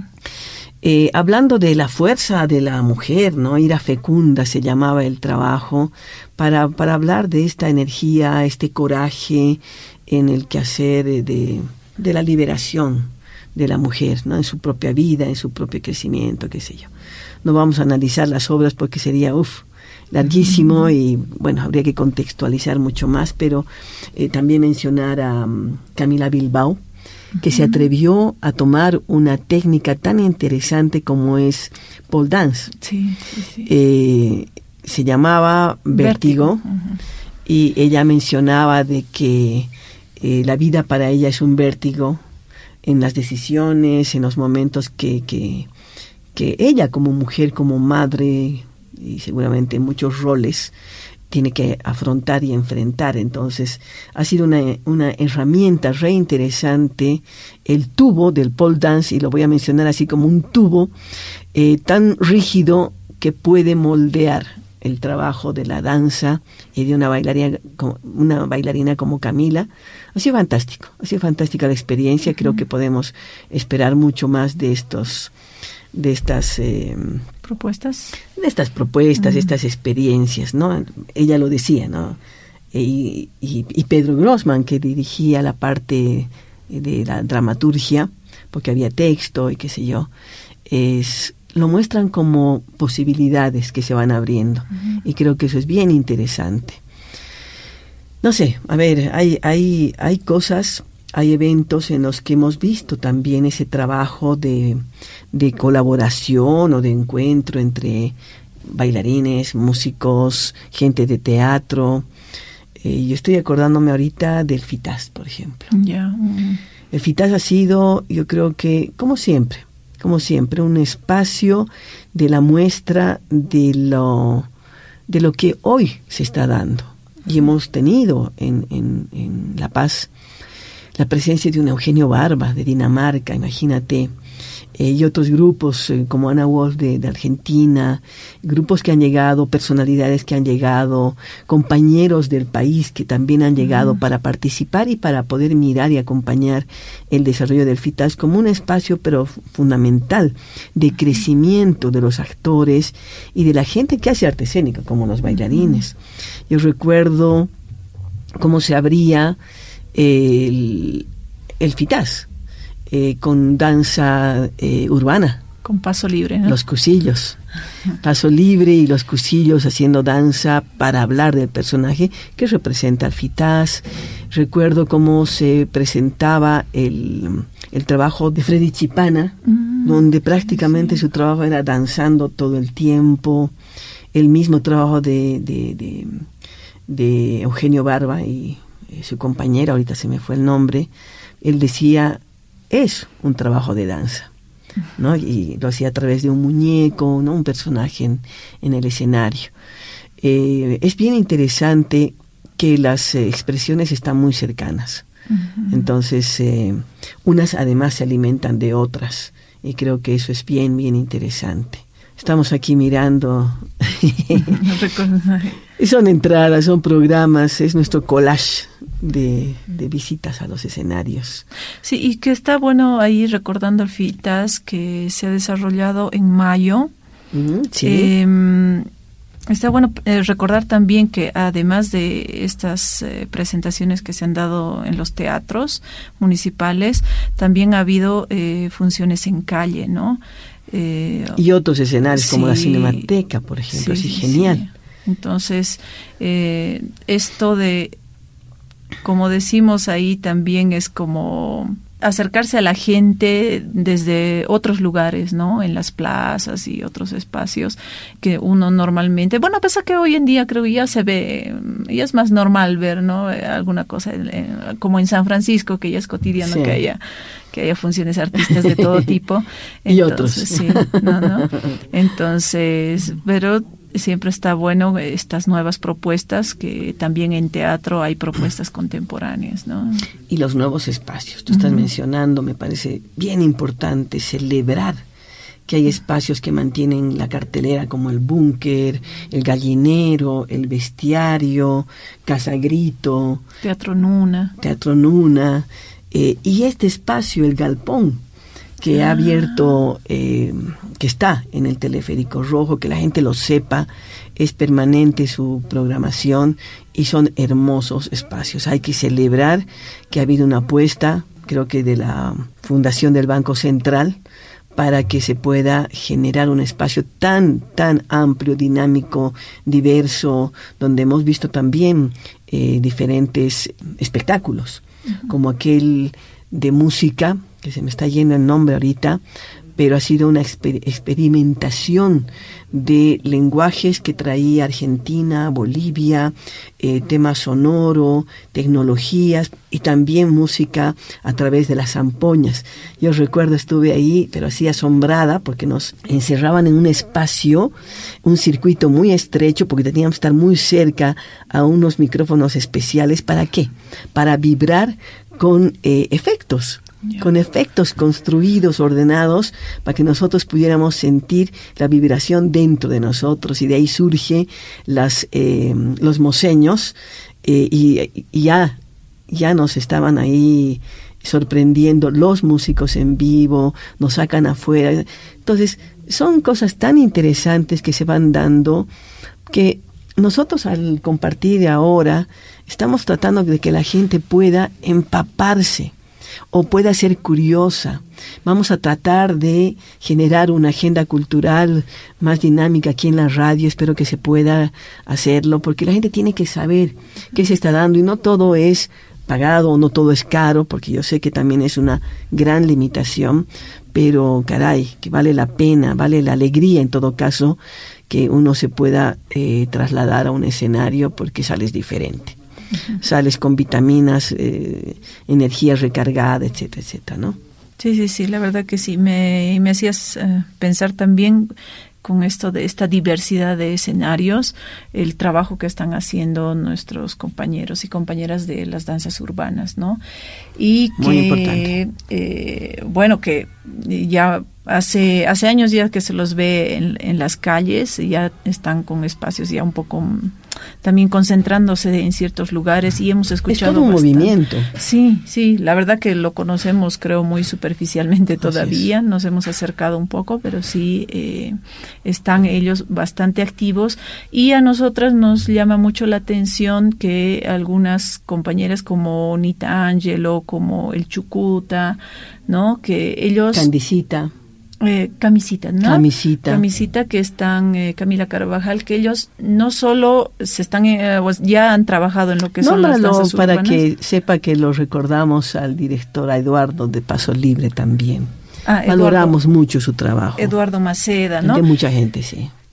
Eh, hablando de la fuerza de la mujer, ¿no? Ira Fecunda se llamaba el trabajo, para, para hablar de esta energía, este coraje en el quehacer de, de la liberación de la mujer, ¿no? En su propia vida, en su propio crecimiento, qué sé yo. No vamos a analizar las obras porque sería, uff, larguísimo y bueno, habría que contextualizar mucho más, pero eh, también mencionar a um, Camila Bilbao, que se atrevió a tomar una técnica tan interesante como es pole dance. Sí, sí, sí. Eh, se llamaba Vértigo, Vértigo. Uh-huh. y ella mencionaba de que eh, la vida para ella es un vértigo en las decisiones, en los momentos que, que, que ella como mujer, como madre, y seguramente muchos roles, tiene que afrontar y enfrentar. Entonces ha sido una, una herramienta re interesante el tubo del pole dance, y lo voy a mencionar así como un tubo eh, tan rígido que puede moldear el trabajo de la danza y de una bailarina, una bailarina como Camila. Ha sido fantástico, ha sido fantástica la experiencia. Uh-huh. Creo que podemos esperar mucho más de estos de estas eh, propuestas de estas propuestas, uh-huh. estas experiencias, ¿no? Ella lo decía, ¿no? Y, y, y Pedro Grossman, que dirigía la parte de la dramaturgia, porque había texto y qué sé yo, es, lo muestran como posibilidades que se van abriendo. Uh-huh. Y creo que eso es bien interesante. No sé, a ver, hay, hay, hay cosas, hay eventos en los que hemos visto también ese trabajo de, de colaboración o de encuentro entre bailarines, músicos, gente de teatro. Eh, yo estoy acordándome ahorita del FITAS, por ejemplo. Yeah. Mm. El FITAS ha sido, yo creo que, como siempre, como siempre, un espacio de la muestra de lo, de lo que hoy se está dando. Y hemos tenido en, en, en La Paz la presencia de un Eugenio Barba de Dinamarca, imagínate, eh, y otros grupos eh, como Ana Wolf de, de Argentina, grupos que han llegado, personalidades que han llegado, compañeros del país que también han llegado uh-huh. para participar y para poder mirar y acompañar el desarrollo del FITAS como un espacio pero fundamental de crecimiento de los actores y de la gente que hace arte escénico, como los bailarines. Uh-huh. Yo recuerdo cómo se abría el, el FITAS eh, con danza eh, urbana, con paso libre, ¿no? Los cusillos, paso libre y los cusillos haciendo danza para hablar del personaje que representa al FITAS. Recuerdo cómo se presentaba el, el trabajo de Freddy Chipana, mm, donde prácticamente sí. su trabajo era danzando todo el tiempo. El mismo trabajo de, de, de, de Eugenio Barba y su compañera, ahorita se me fue el nombre, él decía, es un trabajo de danza. ¿no? Y lo hacía a través de un muñeco, ¿no? Un personaje en, en el escenario. Eh, es bien interesante que las eh, expresiones están muy cercanas. Uh-huh. Entonces, eh, unas además se alimentan de otras. Y creo que eso es bien, bien interesante. Estamos aquí mirando. Son entradas, son programas, es nuestro collage de, de visitas a los escenarios. Sí, y que está bueno ahí recordando el FITAS que se ha desarrollado en mayo. Uh-huh, sí. Eh, Está bueno eh, recordar también que además de estas eh, presentaciones que se han dado en los teatros municipales, también ha habido eh, funciones en calle, ¿no? Eh, y otros escenarios sí, como la Cinemateca, por ejemplo, sí, es sí, genial. Sí. Entonces, eh, esto de, como decimos ahí, también es como acercarse a la gente desde otros lugares, ¿no? En las plazas y otros espacios que uno normalmente, bueno, a pesar que hoy en día creo que ya se ve, ya es más normal ver, ¿no? Alguna cosa eh, como en San Francisco, que ya es cotidiano, sí, que haya que haya funciones artistas de todo tipo. Y otros. Sí, ¿no? ¿no? Entonces, pero siempre está bueno estas nuevas propuestas, que también en teatro hay propuestas contemporáneas, ¿no? Y los nuevos espacios. Tú estás uh-huh. mencionando, me parece bien importante celebrar que hay espacios que mantienen la cartelera como el Búnker, el Gallinero, el Bestiario, Casa Grito, Teatro Nuna. Teatro Nuna, eh, y este espacio, el Galpón, que ah. ha abierto, eh, que está en el Teleférico Rojo, que la gente lo sepa, es permanente su programación y son hermosos espacios. Hay que celebrar que ha habido una apuesta, creo que de la Fundación del Banco Central, para que se pueda generar un espacio tan, tan amplio, dinámico, diverso, donde hemos visto también eh, diferentes espectáculos, uh-huh. como aquel de música, que se me está yendo el nombre ahorita, pero ha sido una exper- experimentación de lenguajes que traía Argentina, Bolivia, eh, tema sonoro, tecnologías y también música a través de las zampoñas. Yo recuerdo, estuve ahí, pero así asombrada, porque nos encerraban en un espacio, un circuito muy estrecho, porque teníamos que estar muy cerca a unos micrófonos especiales. ¿Para qué? Para vibrar con eh, efectos. Con efectos construidos, ordenados, para que nosotros pudiéramos sentir la vibración dentro de nosotros, y de ahí surge las eh, los moseños, eh, y, y ya, ya nos estaban ahí sorprendiendo los músicos en vivo, nos sacan afuera. Entonces, son cosas tan interesantes que se van dando, que nosotros al compartir ahora estamos tratando de que la gente pueda empaparse o pueda ser curiosa. Vamos a tratar de generar una agenda cultural más dinámica aquí en la radio. Espero que se pueda hacerlo, porque la gente tiene que saber qué se está dando, y no todo es pagado, no todo es caro, porque yo sé que también es una gran limitación, pero caray, que vale la pena, vale la alegría en todo caso, que uno se pueda eh, trasladar a un escenario, porque sales diferente. Uh-huh. Sales con vitaminas, eh, energía recargada, etcétera, etcétera, ¿no? Sí, sí, sí, la verdad que sí. Me, me hacías uh, pensar también con esto de esta diversidad de escenarios, el trabajo que están haciendo nuestros compañeros y compañeras de las danzas urbanas, ¿no? Y que, muy importante. Eh, bueno, que ya hace hace años ya que se los ve en, en las calles, ya están con espacios ya un poco también concentrándose en ciertos lugares, y hemos escuchado es todo un bastante. movimiento. Sí, sí, la verdad que lo conocemos creo muy superficialmente todavía, nos hemos acercado un poco, pero sí eh, están ellos bastante activos, y a nosotras nos llama mucho la atención que algunas compañeras como Nita Angelo, como el Chucuta, ¿no? Que ellos... Candicita. Eh, camisita, ¿no? Camisita. Camisita, que están, eh, Camila Carvajal, que ellos no solo se están, eh, pues ya han trabajado en lo que son las danzas para urbanas. Que sepa que lo recordamos al director, a Eduardo de Paso Libre también. Ah, Valoramos Eduardo, mucho su trabajo. Eduardo Maceda, ¿no? De mucha gente, sí.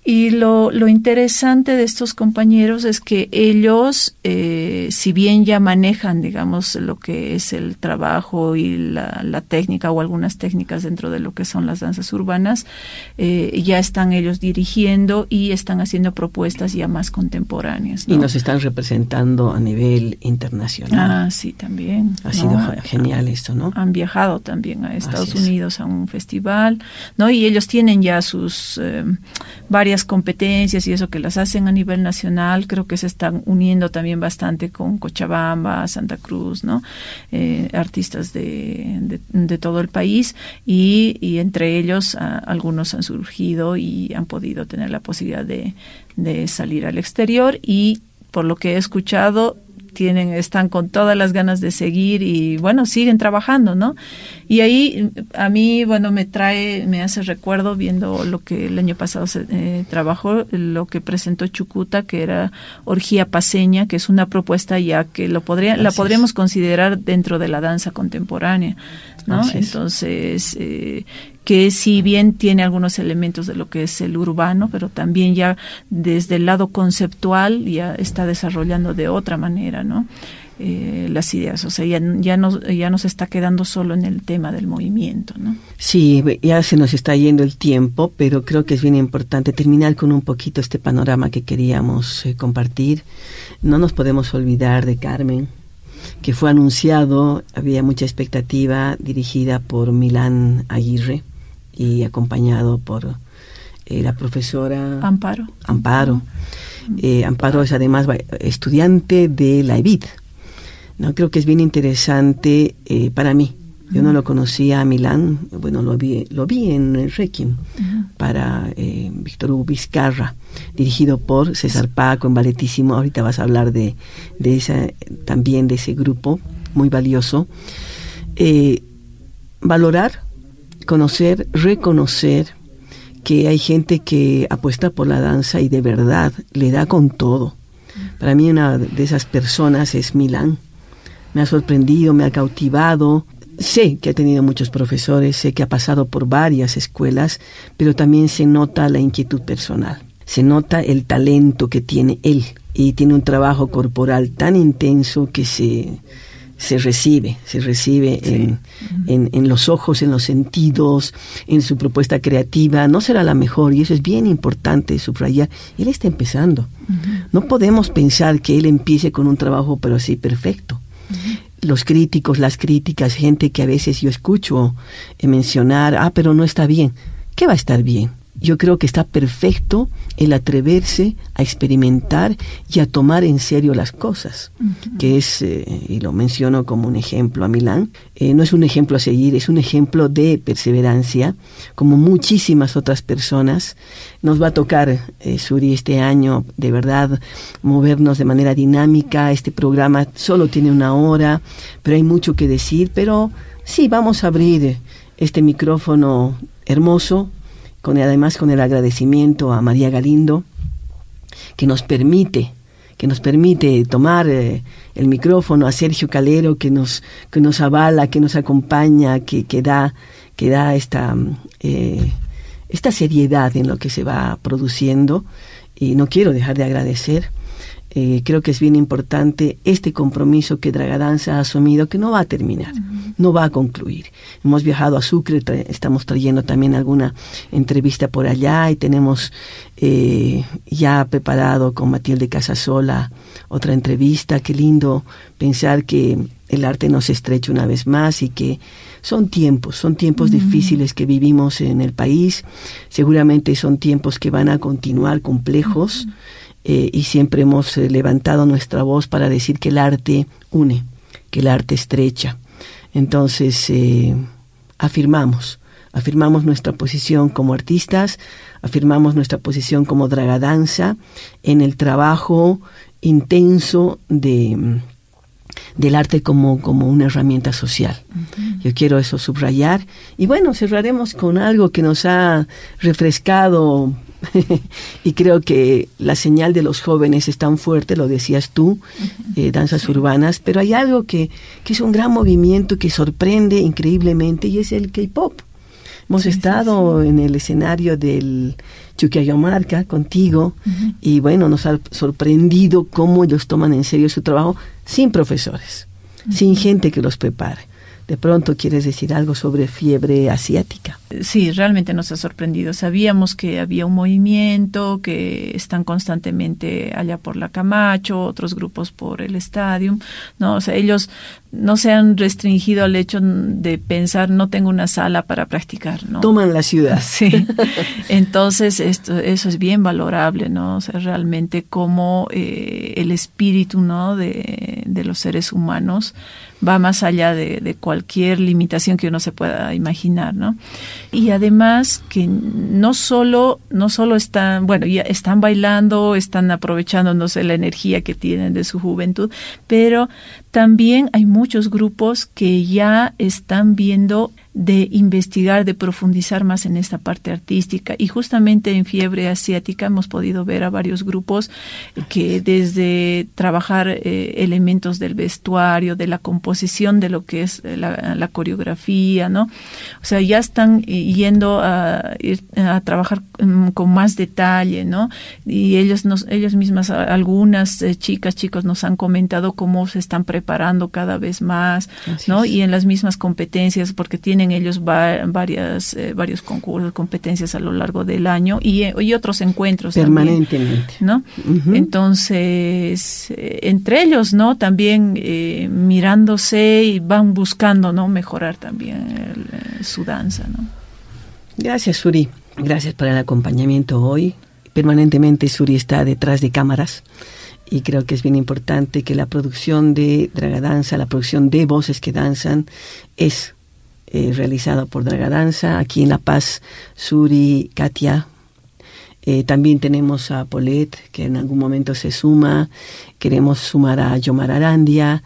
Y lo, lo interesante de estos compañeros es que ellos, eh, si bien ya manejan, digamos, lo que es el trabajo y la, la técnica o algunas técnicas dentro de lo que son las danzas urbanas, eh, ya están ellos dirigiendo y están haciendo propuestas ya más contemporáneas, ¿no? Y nos están representando a nivel internacional. Ah, sí, también. Ha sido ¿no? genial esto, ¿no? Han viajado también a Estados Unidos a un festival, ¿no? Y ellos tienen ya sus eh, varias competencias y eso que las hacen a nivel nacional. Creo que se están uniendo también bastante con Cochabamba, Santa Cruz, ¿no? Eh, artistas de, de, de todo el país y, y entre ellos a, algunos han surgido y han podido tener la posibilidad de, de salir al exterior y por lo que he escuchado tienen, están con todas las ganas de seguir y bueno, siguen trabajando, ¿no? Y ahí a mí, bueno, me trae, me hace recuerdo viendo lo que el año pasado se eh, trabajó, lo que presentó Chucuta, que era Orgía Paceña, que es una propuesta ya que lo podría, la podríamos considerar dentro de la danza contemporánea, ¿no? Entonces, eh, que si bien tiene algunos elementos de lo que es el urbano, pero también ya desde el lado conceptual ya está desarrollando de otra manera, ¿no? Eh, las ideas, o sea, ya, ya, no, ya no se está quedando solo en el tema del movimiento, ¿no? Sí, ya se nos está yendo el tiempo, pero creo que es bien importante terminar con un poquito este panorama que queríamos eh, compartir. No nos podemos olvidar de Carmen, que fue anunciado, había mucha expectativa, dirigida por Milán Aguirre y acompañado por eh, la profesora Amparo. Amparo. Eh, Amparo es además estudiante de la E B I D. No, creo que es bien interesante eh, para mí. Yo no lo conocía a Milán, bueno, lo vi, lo vi en el Requiem uh-huh. para eh, Víctor Hugo Vizcarra, dirigido por César Paco en Balletísimo. Ahorita vas a hablar de, de esa, también de ese grupo muy valioso. Eh, valorar, conocer, reconocer que hay gente que apuesta por la danza y de verdad le da con todo. Para mí una de esas personas es Milán. Me ha sorprendido, me ha cautivado. Sé que ha tenido muchos profesores, sé que ha pasado por varias escuelas, pero también se nota la inquietud personal. Se nota el talento que tiene él y tiene un trabajo corporal tan intenso que se, se recibe, se recibe sí. en, en, en los ojos, en los sentidos, en su propuesta creativa. No será la mejor y eso es bien importante subrayar. Él está empezando. Uh-huh. No podemos pensar que él empiece con un trabajo pero así perfecto. Los críticos, las críticas, gente que a veces yo escucho eh, mencionar, ah, pero no está bien. ¿Qué va a estar bien? Yo creo que está perfecto el atreverse a experimentar y a tomar en serio las cosas, uh-huh. que es, eh, y lo menciono como un ejemplo a Milán, eh, no es un ejemplo a seguir, es un ejemplo de perseverancia, como muchísimas otras personas. Nos va a tocar, eh, Suri, este año, de verdad, movernos de manera dinámica. Este programa solo tiene una hora, pero hay mucho que decir, pero sí, vamos a abrir este micrófono hermoso, con además con el agradecimiento a María Galindo, que nos permite, que nos permite tomar eh, el micrófono, a Sergio Calero, que nos, que nos avala, que nos acompaña, que, que da, que da esta, eh, esta seriedad en lo que se va produciendo, y no quiero dejar de agradecer. Eh, creo que es bien importante este compromiso que Dragadanza ha asumido, que no va a terminar, uh-huh. no va a concluir. Hemos viajado a Sucre, tra- estamos trayendo también alguna entrevista por allá y tenemos eh, ya preparado con Matilde Casasola otra entrevista. Qué lindo pensar que el arte nos estrecha una vez más y que son tiempos, son tiempos uh-huh. difíciles que vivimos en el país. Seguramente son tiempos que van a continuar complejos. Uh-huh. Eh, y siempre hemos eh, levantado nuestra voz para decir que el arte une, que el arte estrecha. Entonces, eh, afirmamos, afirmamos nuestra posición como artistas, afirmamos nuestra posición como Dragadanza en el trabajo intenso de, del arte como, como una herramienta social. Uh-huh. Yo quiero eso subrayar. Y bueno, cerraremos con algo que nos ha refrescado y creo que la señal de los jóvenes es tan fuerte, lo decías tú, uh-huh. eh, danzas sí. urbanas, pero hay algo que, que es un gran movimiento que sorprende increíblemente y es el K-pop. Hemos sí, estado sí, sí. en el escenario del Chuquiayomarca contigo, uh-huh. y bueno, nos ha sorprendido cómo ellos toman en serio su trabajo sin profesores, uh-huh. sin gente que los prepare. De pronto quieres decir algo sobre fiebre asiática. Sí, realmente nos ha sorprendido. Sabíamos que había un movimiento, que están constantemente allá por la Camacho, otros grupos por el estadio, ¿no? O sea, ellos no se han restringido al hecho de pensar, no tengo una sala para practicar, ¿no? Toman la ciudad. Sí. Entonces, esto, eso es bien valorable, ¿no? O sea, realmente como eh, el espíritu, ¿no? de, de los seres humanos va más allá de, de cualquier limitación que uno se pueda imaginar, ¿no? Y además que no solo, no solo están, bueno, ya están bailando, están aprovechando, no sé, la energía que tienen de su juventud, pero también hay muchos grupos que ya están viendo de investigar, de profundizar más en esta parte artística. Y justamente en Fiebre Asiática hemos podido ver a varios grupos que desde trabajar eh, elementos del vestuario, de la composición, de lo que es la, la coreografía, ¿no? O sea, ya están yendo a, a trabajar um, con más detalle, ¿no? Y ellos, nos, ellos mismas, algunas eh, chicas, chicos nos han comentado cómo se están preparando cada vez más, Así ¿no? Es. Y en las mismas competencias, porque tienen ellos va, varias eh, varios concursos, competencias a lo largo del año y, y otros encuentros permanentemente, también, ¿no? Uh-huh. Entonces, eh, entre ellos, ¿no? También eh, mirándose y van buscando, ¿no? Mejorar también el, eh, su danza, ¿no? Gracias, Suri. Gracias por el acompañamiento hoy. Permanentemente Suri está detrás de cámaras. Y creo que es bien importante que la producción de Dragadanza, la producción de Voces que Danzan, es eh, realizada por Dragadanza. Aquí en La Paz, Suri, Katia. Eh, también tenemos a Paulette, que en algún momento se suma. Queremos sumar a Yomar Arandia.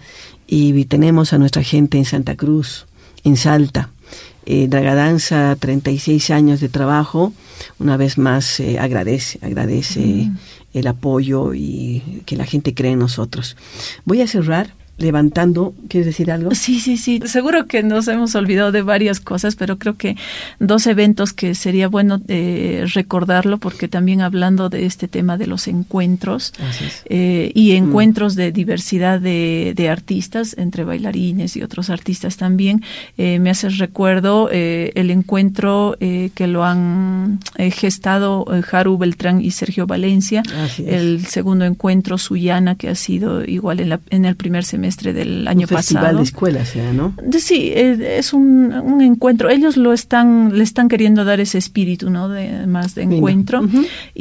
Y tenemos a nuestra gente en Santa Cruz, en Salta. Eh, Dragadanza, treinta y seis años de trabajo. Una vez más, eh, agradece, agradece... Mm. el apoyo y que la gente cree en nosotros. Voy a cerrar levantando, ¿quieres decir algo? Sí, sí, sí. Seguro que nos hemos olvidado de varias cosas, pero creo que dos eventos que sería bueno eh, recordarlo, porque también hablando de este tema de los encuentros eh, y encuentros mm. de diversidad de, de artistas, entre bailarines y otros artistas también, eh, me hace recuerdo eh, el encuentro eh, que lo han eh, gestado eh, Haru Beltrán y Sergio Valencia, el segundo encuentro Suyana, que ha sido igual en, la, en el primer semestre del año un festival pasado. de escuelas, ¿no? Sí, es un, un encuentro. Ellos lo están, le están queriendo dar ese espíritu, ¿no? De más de encuentro, uh-huh.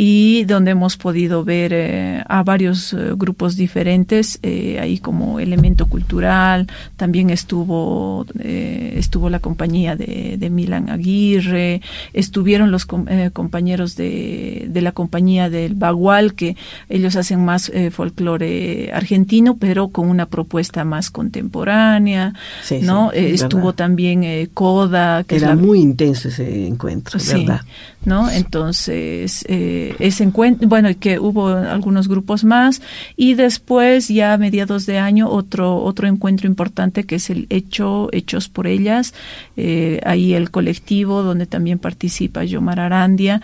y donde hemos podido ver eh, a varios eh, grupos diferentes, eh, ahí como elemento cultural. También estuvo eh, estuvo la compañía de, de Milan Aguirre, estuvieron los com, eh, compañeros de, de la compañía del Bagual, que ellos hacen más eh, folclore argentino, pero con una propuesta más contemporánea, sí, ¿no? Sí, eh, estuvo verdad. También eh, Coda, que era es la... muy intenso ese encuentro, sí, ¿verdad? ¿No? Entonces, eh, ese encuentro, bueno, y que hubo algunos grupos más, y después ya a mediados de año otro otro encuentro importante que es el Hecho, Hechos por Ellas, eh, ahí el colectivo donde también participa Yomar Arandia,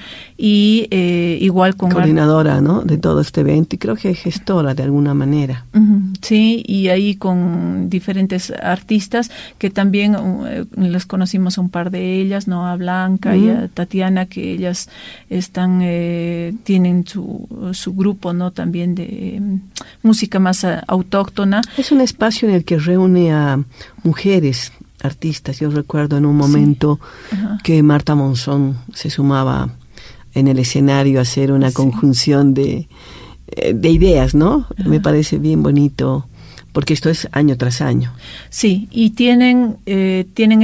y eh, igual con... Coordinadora, Ar- ¿no? De todo este evento, y creo que gestora de alguna manera. Uh-huh, sí, y ahí con diferentes artistas que también uh, les conocimos a un par de ellas, ¿no? A Blanca uh-huh. y a Tatiana, que ellas están eh, tienen su, su grupo, ¿no? También de um, música más uh, autóctona. Es un espacio en el que reúne a mujeres artistas. Yo recuerdo en un momento sí. uh-huh. que Marta Monzón se sumaba en el escenario a hacer una sí. conjunción de, de ideas, ¿no? Uh-huh. Me parece bien bonito, porque esto es año tras año. Sí, y tienen eh, tienen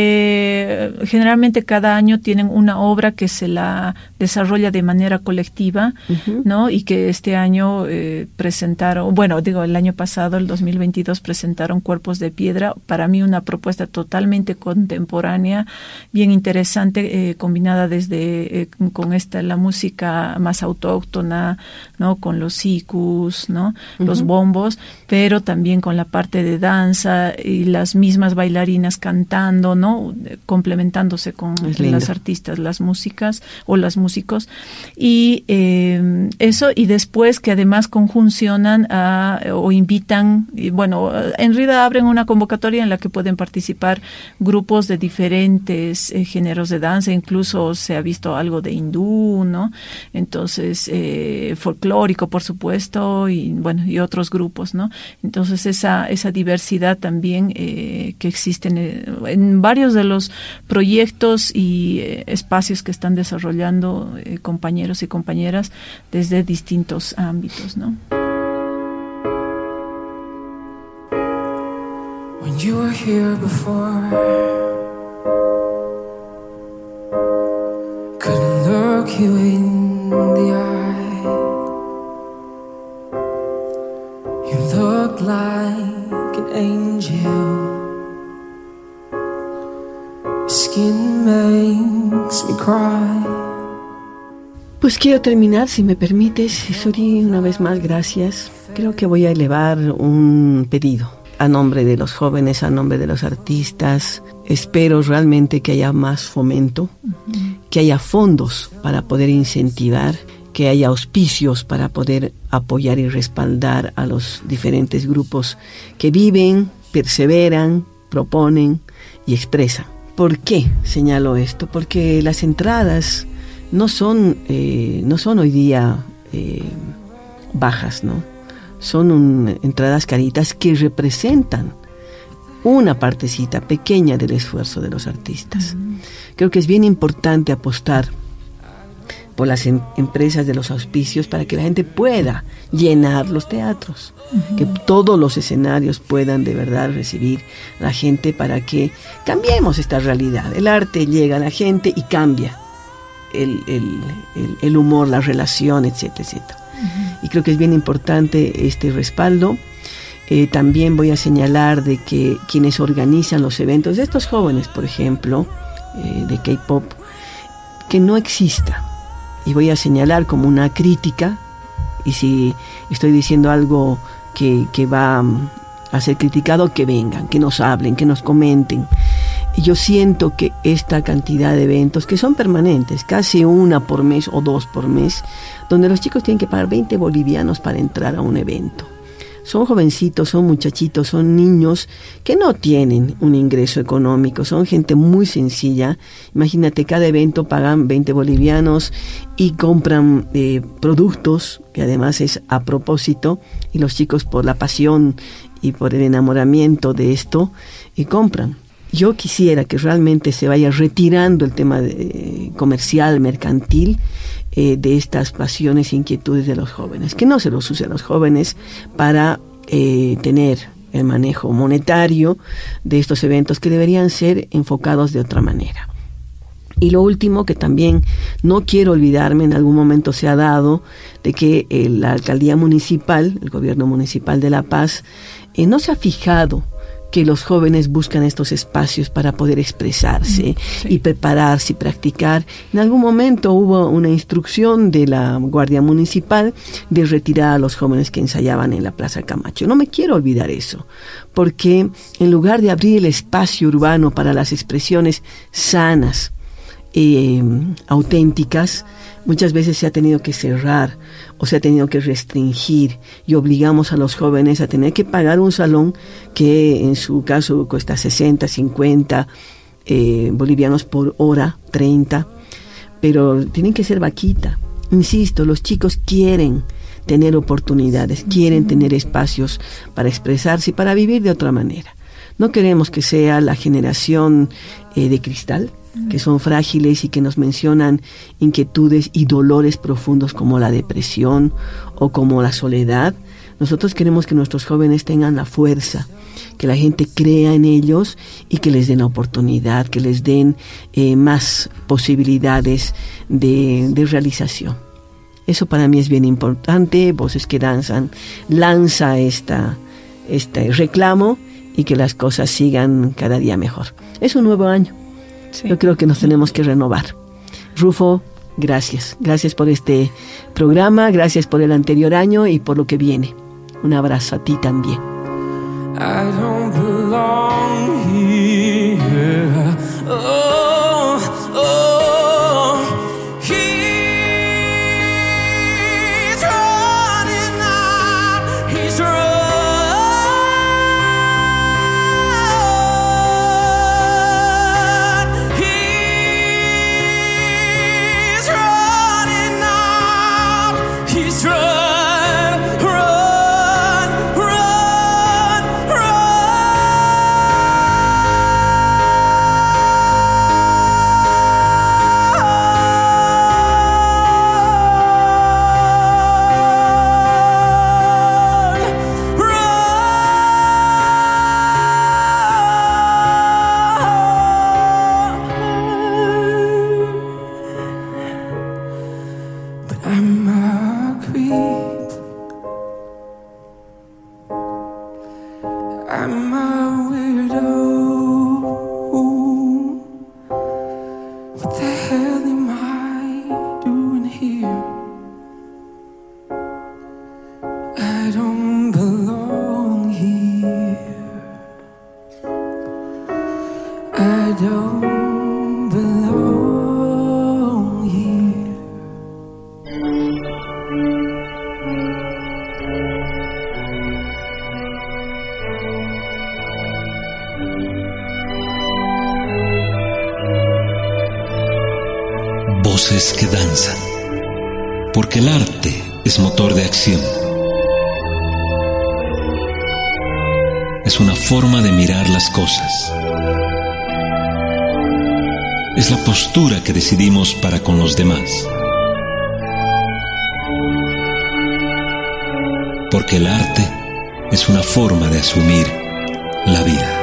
ese, generalmente cada año tienen una obra que se la desarrolla de manera colectiva, uh-huh. ¿no? Y que este año eh, presentaron, bueno, digo, el año pasado, el dos mil veintidós, presentaron Cuerpos de Piedra, para mí una propuesta totalmente contemporánea, bien interesante, eh, combinada desde, eh, con esta, la música más autóctona, ¿no? Con los sikus, ¿no? Uh-huh. Los bombos, pero también también con la parte de danza y las mismas bailarinas cantando, ¿no? Complementándose con las artistas, las músicas o las músicos. Y eh, eso, y después que además conjuncionan a, o invitan, y bueno, en realidad abren una convocatoria en la que pueden participar grupos de diferentes eh, géneros de danza, incluso se ha visto algo de hindú, ¿no? Entonces, eh, folclórico, por supuesto, y bueno, y otros grupos, ¿no? Entonces, esa esa diversidad también eh, que existe en, en varios de los proyectos y eh, espacios que están desarrollando eh, compañeros y compañeras desde distintos ámbitos, ¿no? When you were here before, couldn't look you in the eye. You look like an angel. Skin makes me cry. Pues quiero terminar, si me permites, Suri, una vez más, gracias. Creo que voy a elevar un pedido a nombre de los jóvenes, a nombre de los artistas. Espero realmente que haya más fomento, uh-huh. que haya fondos para poder incentivar, que haya auspicios para poder apoyar y respaldar a los diferentes grupos que viven, perseveran, proponen y expresan. ¿Por qué señalo esto? Porque las entradas no son, eh, no son hoy día eh, bajas, ¿no? Son un, entradas caritas que representan una partecita pequeña del esfuerzo de los artistas. Uh-huh. Creo que es bien importante apostar por las em- empresas de los auspicios para que la gente pueda llenar los teatros, uh-huh. que todos los escenarios puedan de verdad recibir a la gente para que cambiemos esta realidad. El arte llega a la gente y cambia el, el, el, el humor, la relación, etcétera, etcétera. Uh-huh. Y creo que es bien importante este respaldo. Eh, también voy a señalar de que quienes organizan los eventos de estos jóvenes, por ejemplo, eh, de K-pop, que no exista. Y voy a señalar como una crítica, y si estoy diciendo algo que, que va a ser criticado, que vengan, que nos hablen, que nos comenten. Y yo siento que esta cantidad de eventos, que son permanentes, casi una por mes o dos por mes, donde los chicos tienen que pagar veinte bolivianos para entrar a un evento. Son jovencitos, son muchachitos, son niños que no tienen un ingreso económico, son gente muy sencilla. Imagínate, cada evento pagan veinte bolivianos y compran eh, productos, que además es a propósito, y los chicos por la pasión y por el enamoramiento de esto, y compran. Yo quisiera que realmente se vaya retirando el tema de, comercial, mercantil, eh, de estas pasiones e inquietudes de los jóvenes, que no se los use a los jóvenes para eh, tener el manejo monetario de estos eventos que deberían ser enfocados de otra manera. Y lo último, que también no quiero olvidarme, en algún momento se ha dado, de que eh, la alcaldía municipal, el gobierno municipal de La Paz, eh, no se ha fijado que los jóvenes buscan estos espacios para poder expresarse, sí. y prepararse y practicar. En algún momento hubo una instrucción de la Guardia Municipal de retirar a los jóvenes que ensayaban en la Plaza Camacho. No me quiero olvidar eso, porque en lugar de abrir el espacio urbano para las expresiones sanas, eh, auténticas, muchas veces se ha tenido que cerrar o se ha tenido que restringir, y obligamos a los jóvenes a tener que pagar un salón que en su caso cuesta sesenta, cincuenta eh, bolivianos por hora, treinta, pero tienen que ser vaquita. Insisto, los chicos quieren tener oportunidades, quieren tener espacios para expresarse y para vivir de otra manera. No queremos que sea la generación eh, de cristal, que son frágiles y que nos mencionan inquietudes y dolores profundos como la depresión o como la soledad. Nosotros queremos que nuestros jóvenes tengan la fuerza, que la gente crea en ellos y que les den la oportunidad, que les den eh, más posibilidades de, de realización. Eso para mí es bien importante. Voces que Danzan lanza esta, este reclamo, y que las cosas sigan cada día mejor. Es un nuevo año. Sí. Yo creo que nos tenemos que renovar. Rufo, gracias. Gracias por este programa, gracias por el anterior año y por lo que viene. Un abrazo a ti también. I don't belong here. Oh, oh, he's running out. He's run. He's running out. He's run. I'm a creep. I'm a weirdo. What the hell am I doing here? I don't belong here. I don't belong here. Voces que danzan, porque el arte es motor de acción. Es una forma de mirar las cosas. Es la postura que decidimos para con los demás. Porque el arte es una forma de asumir la vida.